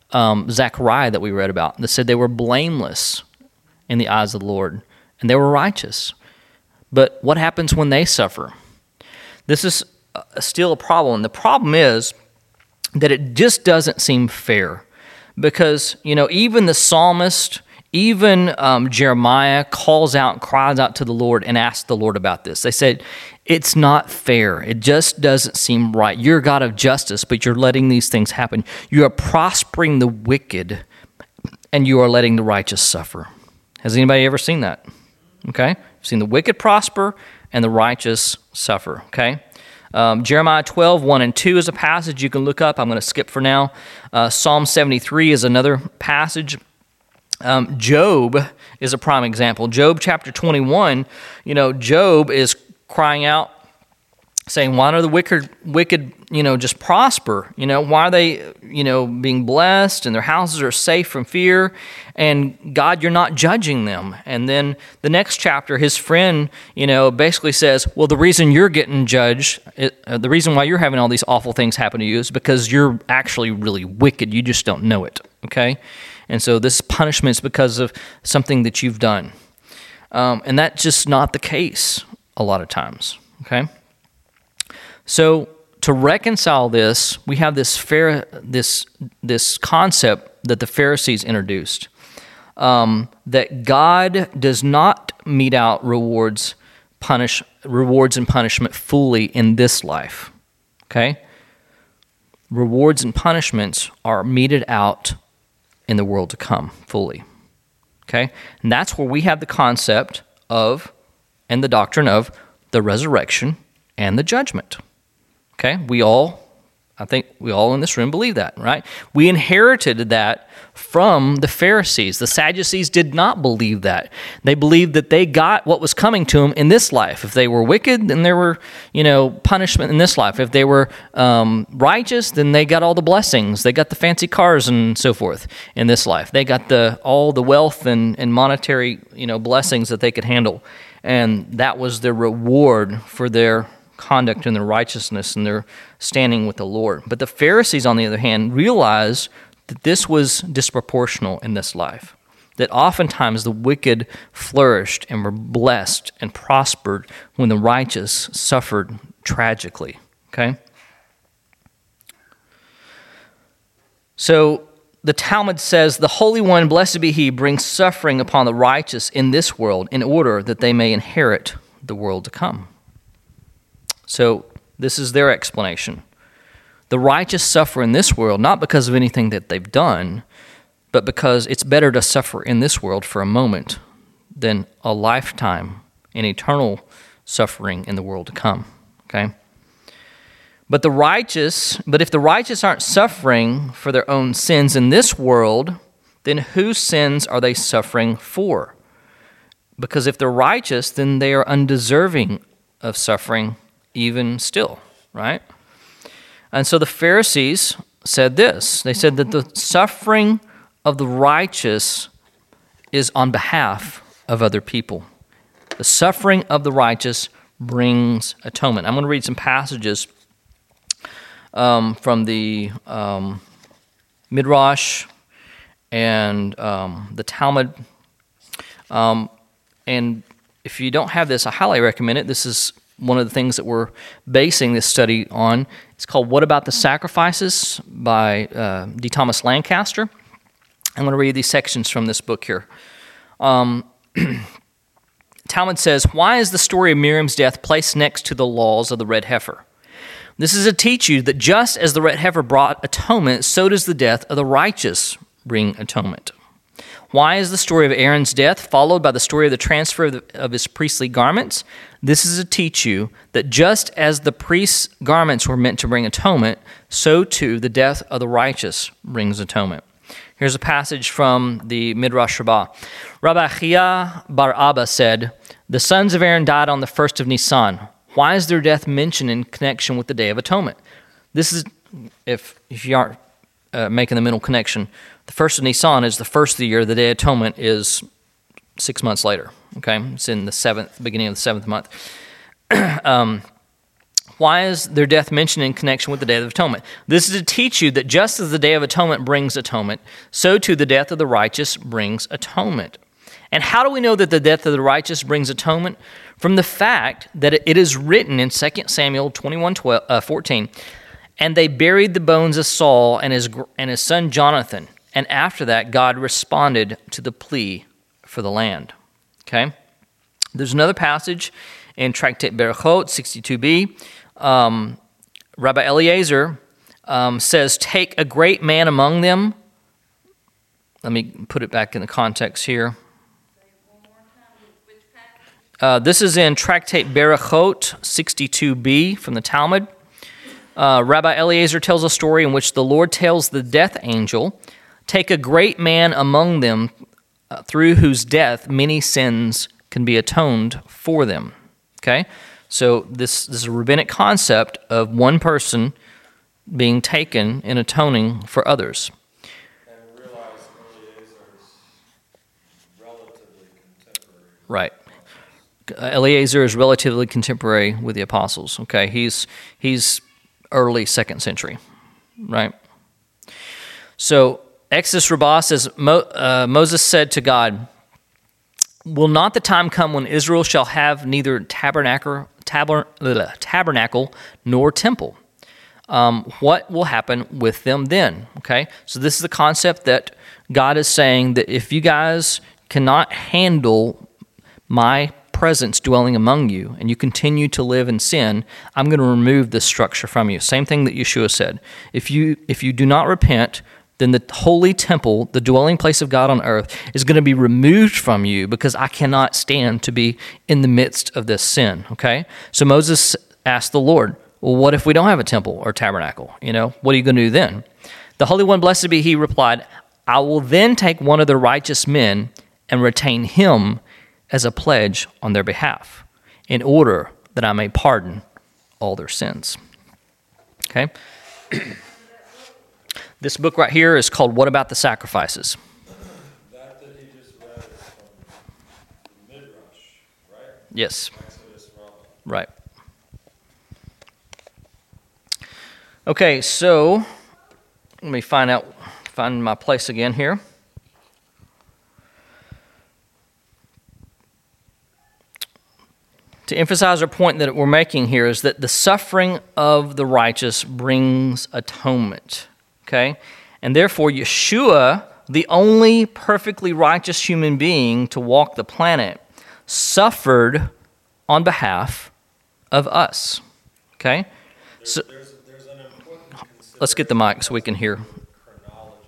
um, Zechariah that we read about, that said they were blameless in the eyes of the Lord, and they were righteous. But what happens when they suffer? This is uh, still a problem. The problem is that it just doesn't seem fair, because, you know, even the psalmist, even um, Jeremiah calls out and cries out to the Lord and asks the Lord about this. They said, it's not fair. It just doesn't seem right. You're a God of justice, but you're letting these things happen. You are prospering the wicked, and you are letting the righteous suffer. Has anybody ever seen that? Okay? You've seen the wicked prosper and the righteous suffer. Okay? Um, Jeremiah twelve, one and two is a passage you can look up. I'm going to skip for now. Uh, Psalm seventy-three is another passage. Um, Job is a prime example. Job chapter twenty-one, you know, Job is crying out, saying, why do the wicked, wicked, you know, just prosper? You know, why are they, you know, being blessed and their houses are safe from fear? And God, you're not judging them. And then the next chapter, his friend, you know, basically says, well, the reason you're getting judged, it, uh, the reason why you're having all these awful things happen to you is because you're actually really wicked. You just don't know it, okay? And so this punishment is because of something that you've done. Um, and that's just not the case a lot of times, okay? So to reconcile this, we have this fair, this this concept that the Pharisees introduced, um, that God does not mete out rewards, punish rewards and punishment fully in this life, okay? Rewards and punishments are meted out in the world to come fully, okay? And that's where we have the concept of and the doctrine of the resurrection and the judgment. Okay, we all, I think we all in this room believe that, right? We inherited that from the Pharisees. The Sadducees did not believe that. They believed that they got what was coming to them in this life. If they were wicked, then there were, you know, punishment in this life. If they were um, righteous, then they got all the blessings. They got the fancy cars and so forth in this life. They got the all the wealth and, and monetary, you know, blessings that they could handle. And that was their reward for their conduct and their righteousness and their standing with the Lord. But the Pharisees, on the other hand, realized that this was disproportional in this life, that oftentimes the wicked flourished and were blessed and prospered when the righteous suffered tragically, okay? So the Talmud says, the Holy One, blessed be He, brings suffering upon the righteous in this world in order that they may inherit the world to come. So this is their explanation. The righteous suffer in this world not because of anything that they've done, but because it's better to suffer in this world for a moment than a lifetime in eternal suffering in the world to come. Okay? But the righteous, but if the righteous aren't suffering for their own sins in this world, then whose sins are they suffering for? Because if they're righteous, then they are undeserving of suffering even still, right? And so the Pharisees said this. They said that the suffering of the righteous is on behalf of other people. The suffering of the righteous brings atonement. I'm going to read some passages um, from the um, Midrash and um, the Talmud. Um, and if you don't have this, I highly recommend it. This is one of the things that we're basing this study on. It's called What About the Sacrifices by uh, D. Thomas Lancaster. I'm going to read these sections from this book here. Um, Talmud says, why is the story of Miriam's death placed next to the laws of the red heifer? This is to teach you that just as the red heifer brought atonement, so does the death of the righteous bring atonement. Why is the story of Aaron's death followed by the story of the transfer of, the, of his priestly garments? This is to teach you that just as the priest's garments were meant to bring atonement, so too the death of the righteous brings atonement. Here's a passage from the Midrash Rabbah. Rabbi Chia bar Abba said, the sons of Aaron died on the first of Nisan. Why is their death mentioned in connection with the Day of Atonement? This is, if, if you aren't uh, making the mental connection, the first of Nisan is the first of the year. The Day of Atonement is six months later. Okay, it's in the seventh, beginning of the seventh month. um, Why is their death mentioned in connection with the Day of Atonement? This is to teach you that just as the Day of Atonement brings atonement, so too the death of the righteous brings atonement. And how do we know that the death of the righteous brings atonement? From the fact that it is written in Second Samuel twenty-one fourteen, and they buried the bones of Saul and his, and his son Jonathan. And after that, God responded to the plea for the land. Okay? There's another passage in Tractate Berachot sixty-two b. Um, Rabbi Eliezer um, says, take a great man among them. Let me put it back in the context here. Uh, this is in Tractate Berachot sixty-two b from the Talmud. Uh, Rabbi Eliezer tells a story in which the Lord tells the death angel, take a great man among them uh, through whose death many sins can be atoned for them. Okay? So this, this is a rabbinic concept of one person being taken and atoning for others. And realize Eliezer is relatively contemporary. Right. Eliezer is relatively contemporary with the apostles. Okay, he's he's early second century, right? So Exodus Rabbah says, Mo, uh, Moses said to God, will not the time come when Israel shall have neither tabernacle, taber, tabernacle nor temple? Um, what will happen with them then? Okay, so this is the concept that God is saying that if you guys cannot handle my presence dwelling among you and you continue to live in sin, I'm going to remove this structure from you. Same thing that Yeshua said. If you if you do not repent, then the holy temple, the dwelling place of God on earth, is going to be removed from you because I cannot stand to be in the midst of this sin, okay? So Moses asked the Lord, well, what if we don't have a temple or tabernacle? You know, what are you going to do then? The Holy One, blessed be he, replied, I will then take one of the righteous men and retain him as a pledge on their behalf, in order that I may pardon all their sins. Okay? This book right here is called What About the Sacrifices? That that he just read is from the Midrash, right? Yes. Exodus Rabbah. Right. Okay, so let me find out, find my place again here. To emphasize our point that we're making here is that the suffering of the righteous brings atonement, okay? And therefore, Yeshua, the only perfectly righteous human being to walk the planet, suffered on behalf of us, okay? So, There's, there's an important let's get the mic so we can hear. chronology,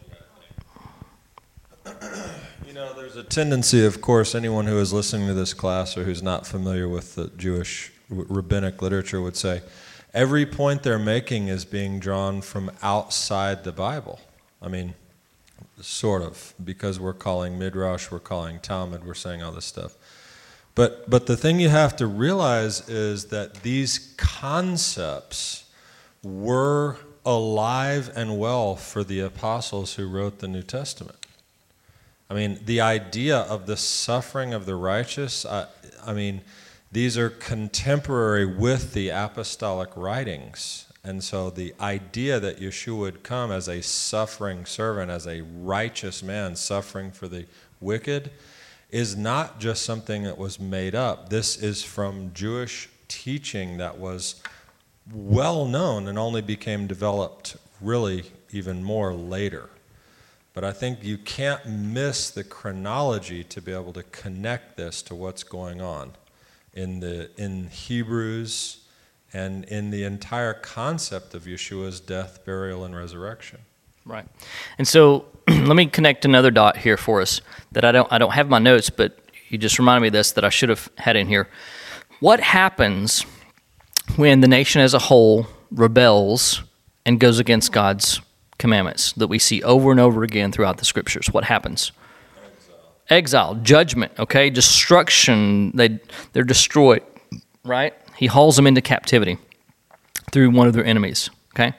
I think. You know, there's a tendency, of course, anyone who is listening to this class or who's not familiar with the Jewish rabbinic literature would say, every point they're making is being drawn from outside the Bible. I mean, sort of, because we're calling Midrash, we're calling Talmud, we're saying all this stuff. But but the thing you have to realize is that these concepts were alive and well for the apostles who wrote the New Testament. I mean, the idea of the suffering of the righteous, I, I mean, these are contemporary with the apostolic writings. And so the idea that Yeshua would come as a suffering servant, as a righteous man suffering for the wicked, is not just something that was made up. This is from Jewish teaching that was well known and only became developed really even more later. But I think you can't miss the chronology to be able to connect this to what's going on in the in Hebrews and in the entire concept of Yeshua's death, burial, and resurrection. Right. And so let me connect another dot here for us that I don't I don't have my notes, but you just reminded me of this that I should have had in here. What happens when the nation as a whole rebels and goes against God's commandments that we see over and over again throughout the scriptures? What happens? Exile. Exile, judgment, okay? Destruction, they, they're destroyed, right? He hauls them into captivity through one of their enemies, okay?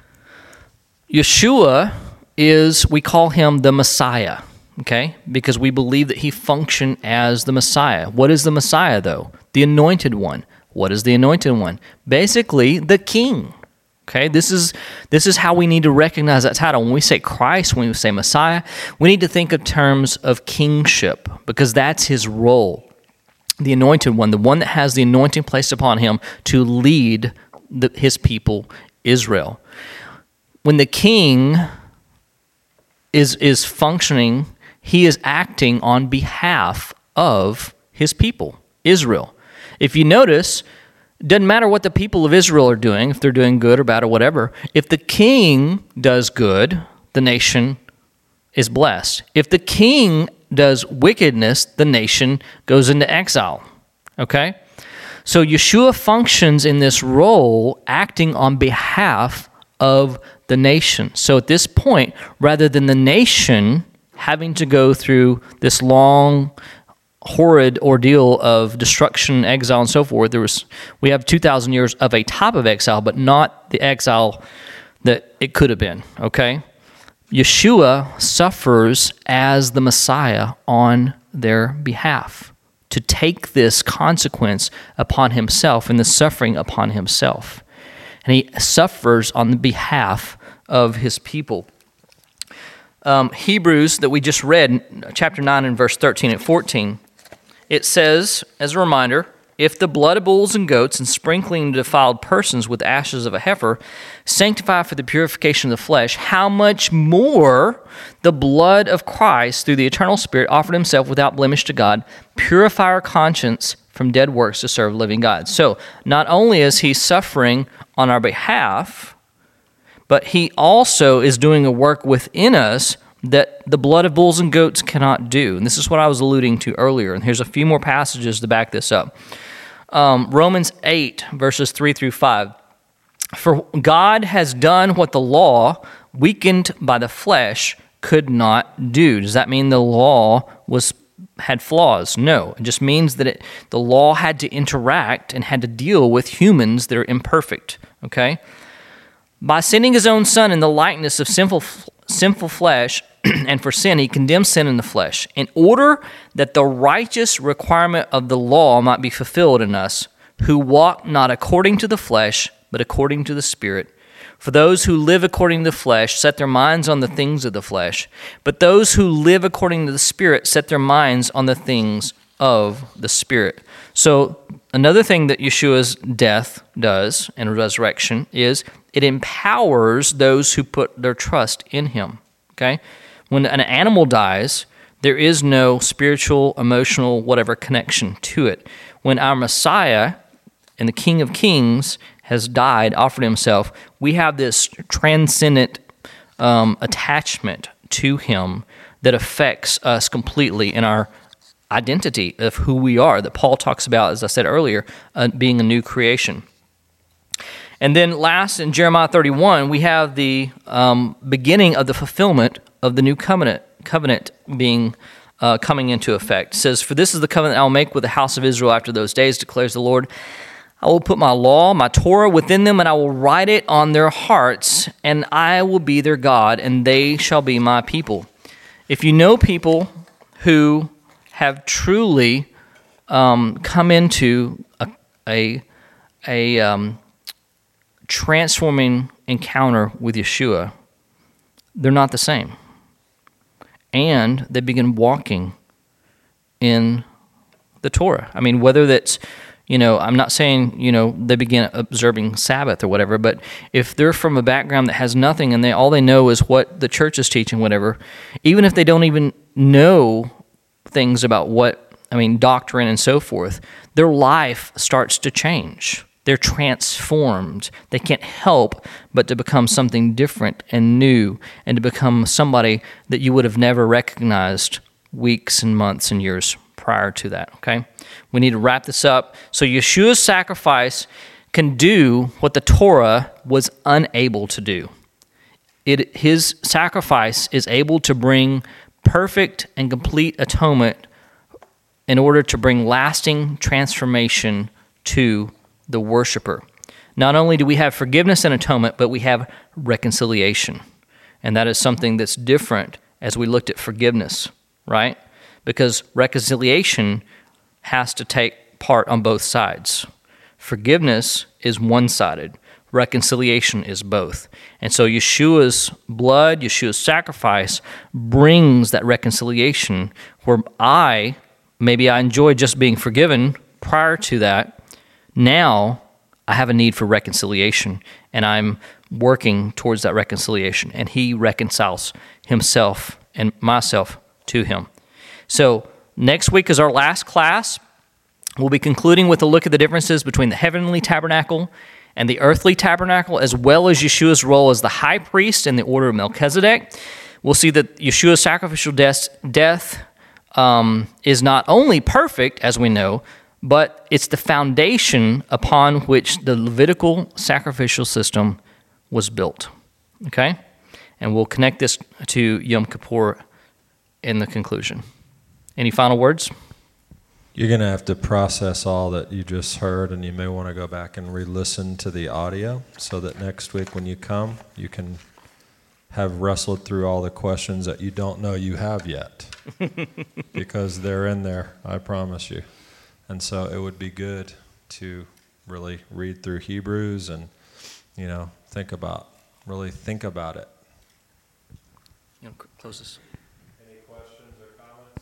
Yeshua is, we call him the Messiah, okay? Because we believe that he functioned as the Messiah. What is the Messiah, though? The anointed one, What is the anointed one? Basically, the king. Okay, this is this is how we need to recognize that title. When we say Christ, when we say Messiah, we need to think in terms of kingship, because that's his role. The anointed one, the one that has the anointing placed upon him to lead the, his people, Israel. When the king is is functioning, he is acting on behalf of his people, Israel. If you notice, it doesn't matter what the people of Israel are doing, if they're doing good or bad or whatever. If the king does good, the nation is blessed. If the king does wickedness, the nation goes into exile. Okay? So Yeshua functions in this role acting on behalf of the nation. So at this point, rather than the nation having to go through this long, horrid ordeal of destruction, exile, and so forth, there was we have two thousand years of a type of exile, but not the exile that it could have been, okay? Yeshua suffers as the Messiah on their behalf to take this consequence upon himself and the suffering upon himself. And he suffers on the behalf of his people. Um, Hebrews that we just read, chapter nine and verse thirteen and fourteen, it says, as a reminder, if the blood of bulls and goats and sprinkling defiled persons with ashes of a heifer sanctify for the purification of the flesh, how much more the blood of Christ through the eternal Spirit offered himself without blemish to God, purify our conscience from dead works to serve living God. So not only is he suffering on our behalf, but he also is doing a work within us that the blood of bulls and goats cannot do. And this is what I was alluding to earlier. And here's a few more passages to back this up. Um, Romans eight, verses three through five. For God has done what the law, weakened by the flesh, could not do. Does that mean the law was had flaws? No. It just means that it, the law had to interact and had to deal with humans that are imperfect. Okay? By sending his own son in the likeness of sinful sinful flesh, and for sin, he condemned sin in the flesh, in order that the righteous requirement of the law might be fulfilled in us, who walk not according to the flesh, but according to the Spirit. For those who live according to the flesh set their minds on the things of the flesh, but those who live according to the Spirit set their minds on the things of the Spirit. So another thing that Yeshua's death does and resurrection is it empowers those who put their trust in him. Okay? When an animal dies, there is no spiritual, emotional, whatever connection to it. When our Messiah and the King of Kings has died, offered himself, we have this transcendent um, attachment to him that affects us completely in our identity of who we are, that Paul talks about, as I said earlier, uh, being a new creation. And then last, in Jeremiah thirty-one, we have the um, beginning of the fulfillment of the new covenant, covenant being uh, coming into effect. It says, for this is the covenant I will make with the house of Israel after those days, declares the Lord. I will put my law, my Torah within them, and I will write it on their hearts, and I will be their God, and they shall be my people. If you know people who have truly um, come into a a, a um, transforming encounter with Yeshua, they're not the same. And they begin walking in the Torah. I mean, whether that's, you know, I'm not saying, you know, they begin observing Sabbath or whatever, but if they're from a background that has nothing and they all they know is what the church is teaching, whatever, even if they don't even know things about what, I mean, doctrine and so forth, their life starts to change. They're transformed. They can't help but to become something different and new and to become somebody that you would have never recognized weeks and months and years prior to that, okay? We need to wrap this up. So Yeshua's sacrifice can do what the Torah was unable to do. It, his sacrifice is able to bring perfect and complete atonement in order to bring lasting transformation to the worshiper. Not only do we have forgiveness and atonement, but we have reconciliation. And that is something that's different as we looked at forgiveness, right? Because reconciliation has to take part on both sides. Forgiveness is one-sided. Reconciliation is both. And so Yeshua's blood, Yeshua's sacrifice brings that reconciliation where I, maybe I enjoyed just being forgiven prior to that. Now I have a need for reconciliation, and I'm working towards that reconciliation, and he reconciles himself and myself to him. So next week is our last class. We'll be concluding with a look at the differences between the heavenly tabernacle and the earthly tabernacle, as well as Yeshua's role as the high priest in the order of Melchizedek. We'll see that Yeshua's sacrificial death, death um, is not only perfect, as we know, but it's the foundation upon which the Levitical sacrificial system was built. Okay? And we'll connect this to Yom Kippur in the conclusion. Any final words? You're going to have to process all that you just heard, and you may want to go back and re-listen to the audio so that next week when you come, you can have wrestled through all the questions that you don't know you have yet. Because they're in there, I promise you. And so it would be good to really read through Hebrews and, you know, think about, really think about it. You know, close this. Any questions or comments?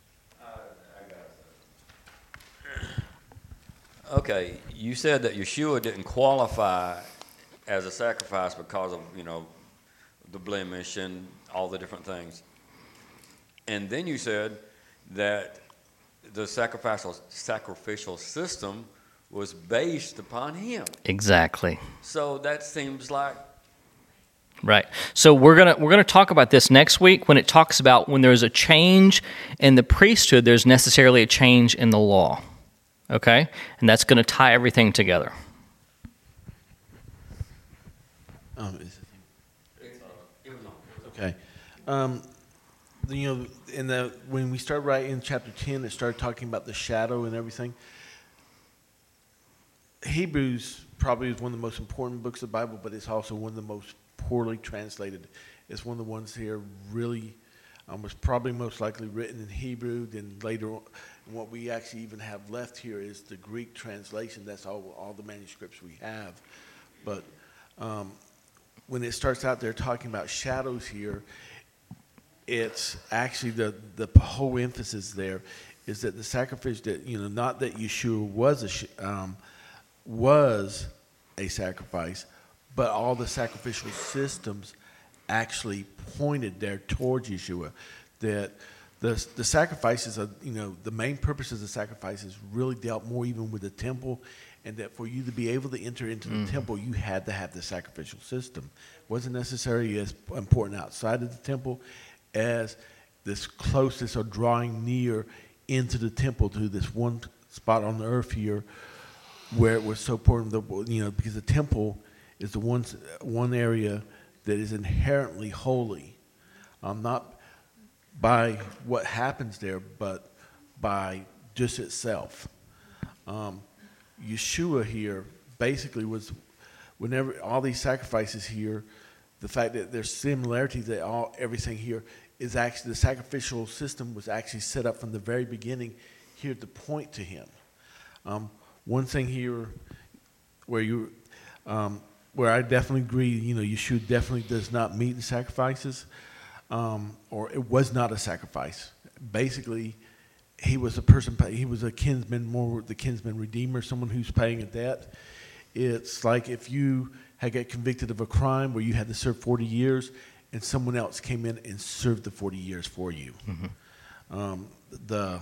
Okay, you said that Yeshua didn't qualify as a sacrifice because of, you know, the blemish and all the different things. And then you said that the sacrificial sacrificial system was based upon him. Exactly. So that seems like Right. So we're gonna we're gonna talk about this next week when it talks about when there's a change in the priesthood, there's necessarily a change in the law. Okay? And that's going to tie everything together. Um, is it, okay. Um, the, you know, in the when we started right in chapter ten, it started talking about the shadow and everything. Hebrews probably is one of the most important books of the Bible, but it's also one of the most poorly translated. It's one of the ones here really um, was probably most likely written in Hebrew. Then later on, what we actually even have left here is the Greek translation. That's all all the manuscripts we have. But um, when it starts out there talking about shadows here, it's actually the, the whole emphasis there is that the sacrifice that, you know, not that Yeshua was a sh- um, was a sacrifice, but all the sacrificial systems actually pointed there towards Yeshua. That the the sacrifices are, you know, the main purposes of sacrifices really dealt more even with the temple, and that for you to be able to enter into the mm. temple, you had to have the sacrificial system. It wasn't necessarily as important outside of the temple as this closest or drawing near into the temple to this one spot on the earth here where it was so important, that, you know, because the temple is the one, one area that is inherently holy, um, not by what happens there, but by just itself. Um, Yeshua here basically was, whenever all these sacrifices here, the fact that there's similarities, that all everything here is actually, the sacrificial system was actually set up from the very beginning here to point to him. Um, one thing here where you, um, where I definitely agree, you know, Yeshua definitely does not meet the sacrifices, um, or it was not a sacrifice. Basically, he was a person, he was a kinsman, more the kinsman redeemer, someone who's paying a debt. It's like if you had got convicted of a crime where you had to serve forty years and someone else came in and served the forty years for you. Mm-hmm. Um, the,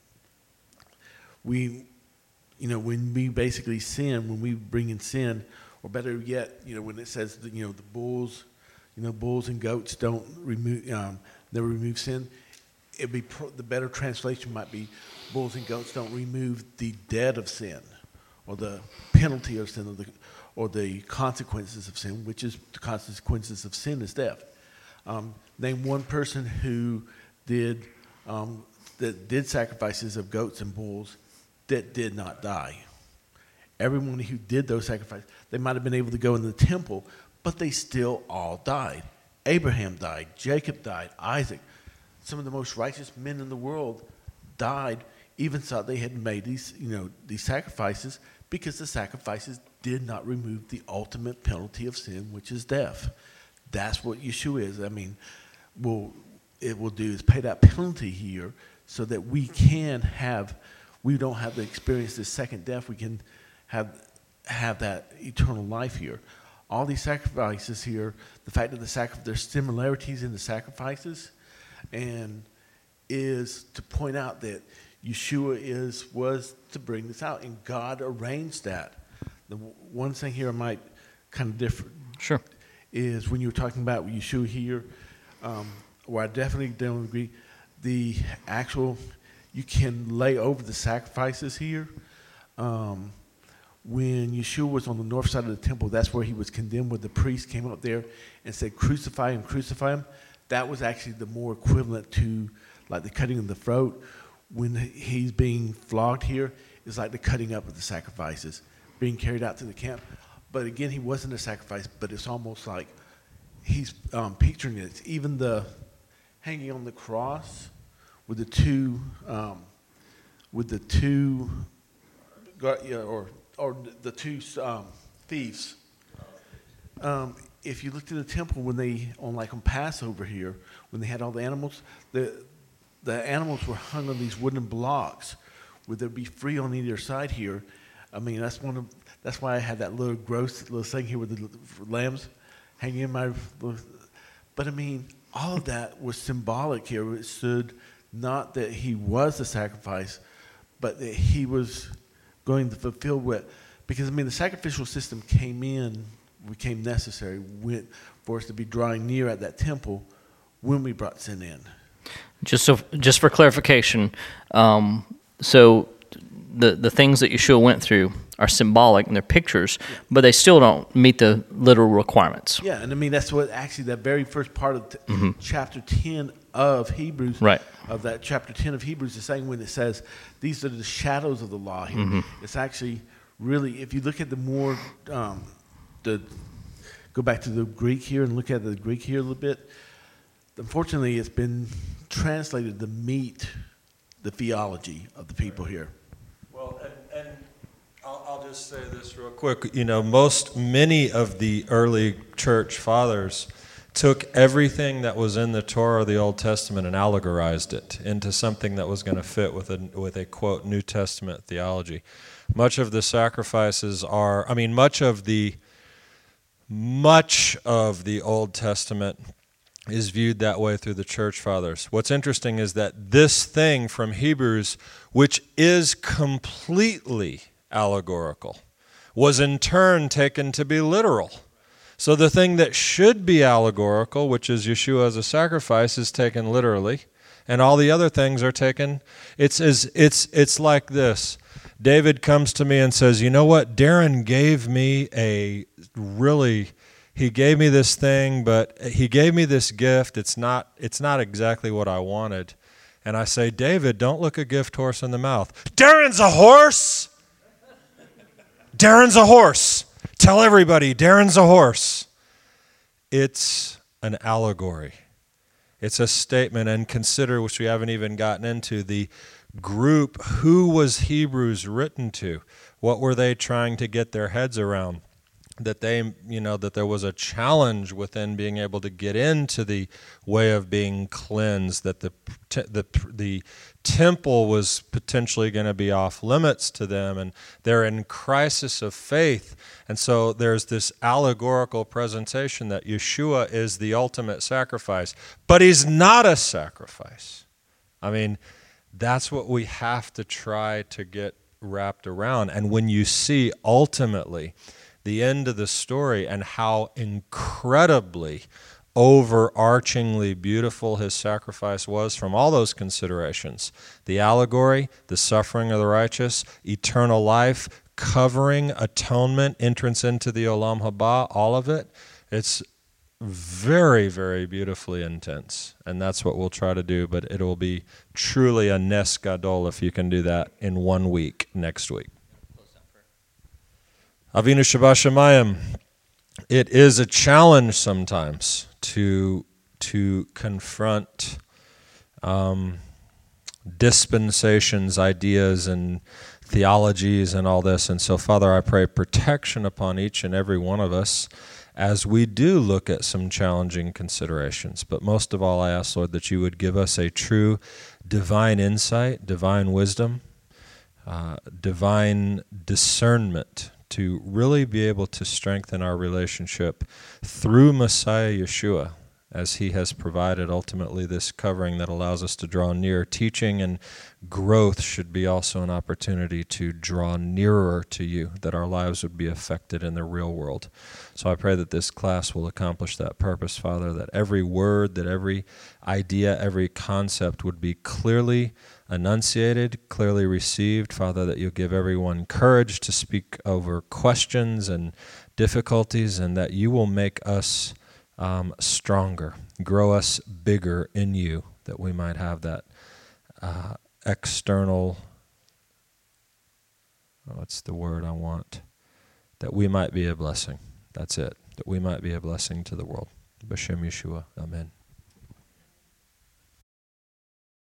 we, you know, when we basically sin, when we bring in sin, or better yet, you know, when it says that, you know, the bulls, you know, bulls and goats don't remove, um, never remove sin. It'd be pro- the better translation might be, bulls and goats don't remove the debt of sin, or the penalty of sin, or the, or the consequences of sin, which is the consequences of sin is death. Um, name one person who did um, that did sacrifices of goats and bulls that did not die. Everyone who did those sacrifices, they might have been able to go in the temple, but they still all died. Abraham died, Jacob died, Isaac. Some of the most righteous men in the world died, even though they had made these, you know, these sacrifices. because the sacrifices did not remove the ultimate penalty of sin, which is death. That's what Yeshua is. I mean, will it will do is pay that penalty here so that we can have, we don't have to experience this second death. We can have have that eternal life here. All these sacrifices here, the fact that the sacri- there's similarities in the sacrifices, and is to point out that Yeshua is was to bring this out, and God arranged that. The w- one thing here I might kind of differ. Sure. Is when you were talking about Yeshua here, um, where I definitely don't agree, the actual, you can lay over the sacrifices here. Um, when Yeshua was on the north side of the temple, that's where he was condemned, where the priest came up there and said, crucify him, crucify him. That was actually the more equivalent to like the cutting of the throat. When he's being flogged here, it's like the cutting up of the sacrifices, being carried out to the camp. But again, he wasn't a sacrifice, but it's almost like he's um, picturing it. Even the hanging on the cross with the two, um, with the two, or or the two um, thieves. Um, if you looked at the temple when they on like on Passover here, when they had all the animals, the the animals were hung on these wooden blocks. Would there be free on either side here? I mean, that's one of that's why I had that little gross little thing here with the lambs hanging in my. But I mean, all of that was symbolic here. It stood not that he was the sacrifice, but that he was going to fulfill what. Because I mean, the sacrificial system came in, became necessary when, for us to be drawing near at that temple when we brought sin in. Just so, just for clarification, um, so the the things that Yeshua went through are symbolic and they're pictures, yeah. but they still don't meet the literal requirements. Yeah, and I mean that's what actually that very first part of t- mm-hmm. chapter ten of Hebrews, right. of that chapter ten of Hebrews is saying when it says these are the shadows of the law here. Mm-hmm. It's actually really, if you look at the more um, the go back to the Greek here and look at the Greek here a little bit. Unfortunately, it's been translated to meet the theology of the people here. Well, and, and I'll, I'll just say this real quick. You know, most, many of the early church fathers took everything that was in the Torah or the Old Testament and allegorized it into something that was going to fit with a, with a, quote, New Testament theology. Much of the sacrifices are, I mean, much of the, much of the Old Testament is viewed that way through the church fathers. What's interesting is that this thing from Hebrews, which is completely allegorical, was in turn taken to be literal. So the thing that should be allegorical, which is Yeshua as a sacrifice, is taken literally, and all the other things are taken. It's as it's it's like this. David comes to me and says, "You know what? Darren gave me a really." He gave me this thing, but he gave me this gift. It's not it's not exactly what I wanted. And I say, David, don't look a gift horse in the mouth. Darren's a horse! Darren's a horse. Tell everybody, Darren's a horse. It's an allegory. It's a statement, and consider, which we haven't even gotten into, the group. Who was Hebrews written to? What were they trying to get their heads around? That they, you know, that there was a challenge within being able to get into the way of being cleansed, that the the the temple was potentially going to be off limits to them, and they're in crisis of faith. And so there's this allegorical presentation that Yeshua is the ultimate sacrifice, but he's not a sacrifice. I mean, that's what we have to try to get wrapped around. And when you see ultimately the end of the story and how incredibly overarchingly beautiful his sacrifice was from all those considerations, the allegory, the suffering of the righteous, eternal life, covering, atonement, entrance into the Olam Haba, all of it, it's very, very beautifully intense. And that's what we'll try to do, but it will be truly a Nes Gadol if you can do that in one week, next week. Avinu Shabbat Shemayim, it is a challenge sometimes to to confront um, dispensations, ideas, and theologies and all this. And so, Father, I pray protection upon each and every one of us as we do look at some challenging considerations. But most of all, I ask, Lord, that you would give us a true divine insight, divine wisdom, uh, divine discernment to really be able to strengthen our relationship through Messiah Yeshua, as he has provided ultimately this covering that allows us to draw near. Teaching and growth should be also an opportunity to draw nearer to you, that our lives would be affected in the real world. So I pray that this class will accomplish that purpose, Father, that every word, that every idea, every concept would be clearly enunciated, clearly received. Father, that you'll give everyone courage to speak over questions and difficulties, and that you will make us Um, stronger, grow us bigger in you, that we might have that uh, external, what's the word I want, that we might be a blessing. That's it, that we might be a blessing to the world. B'Shem Yeshua, amen.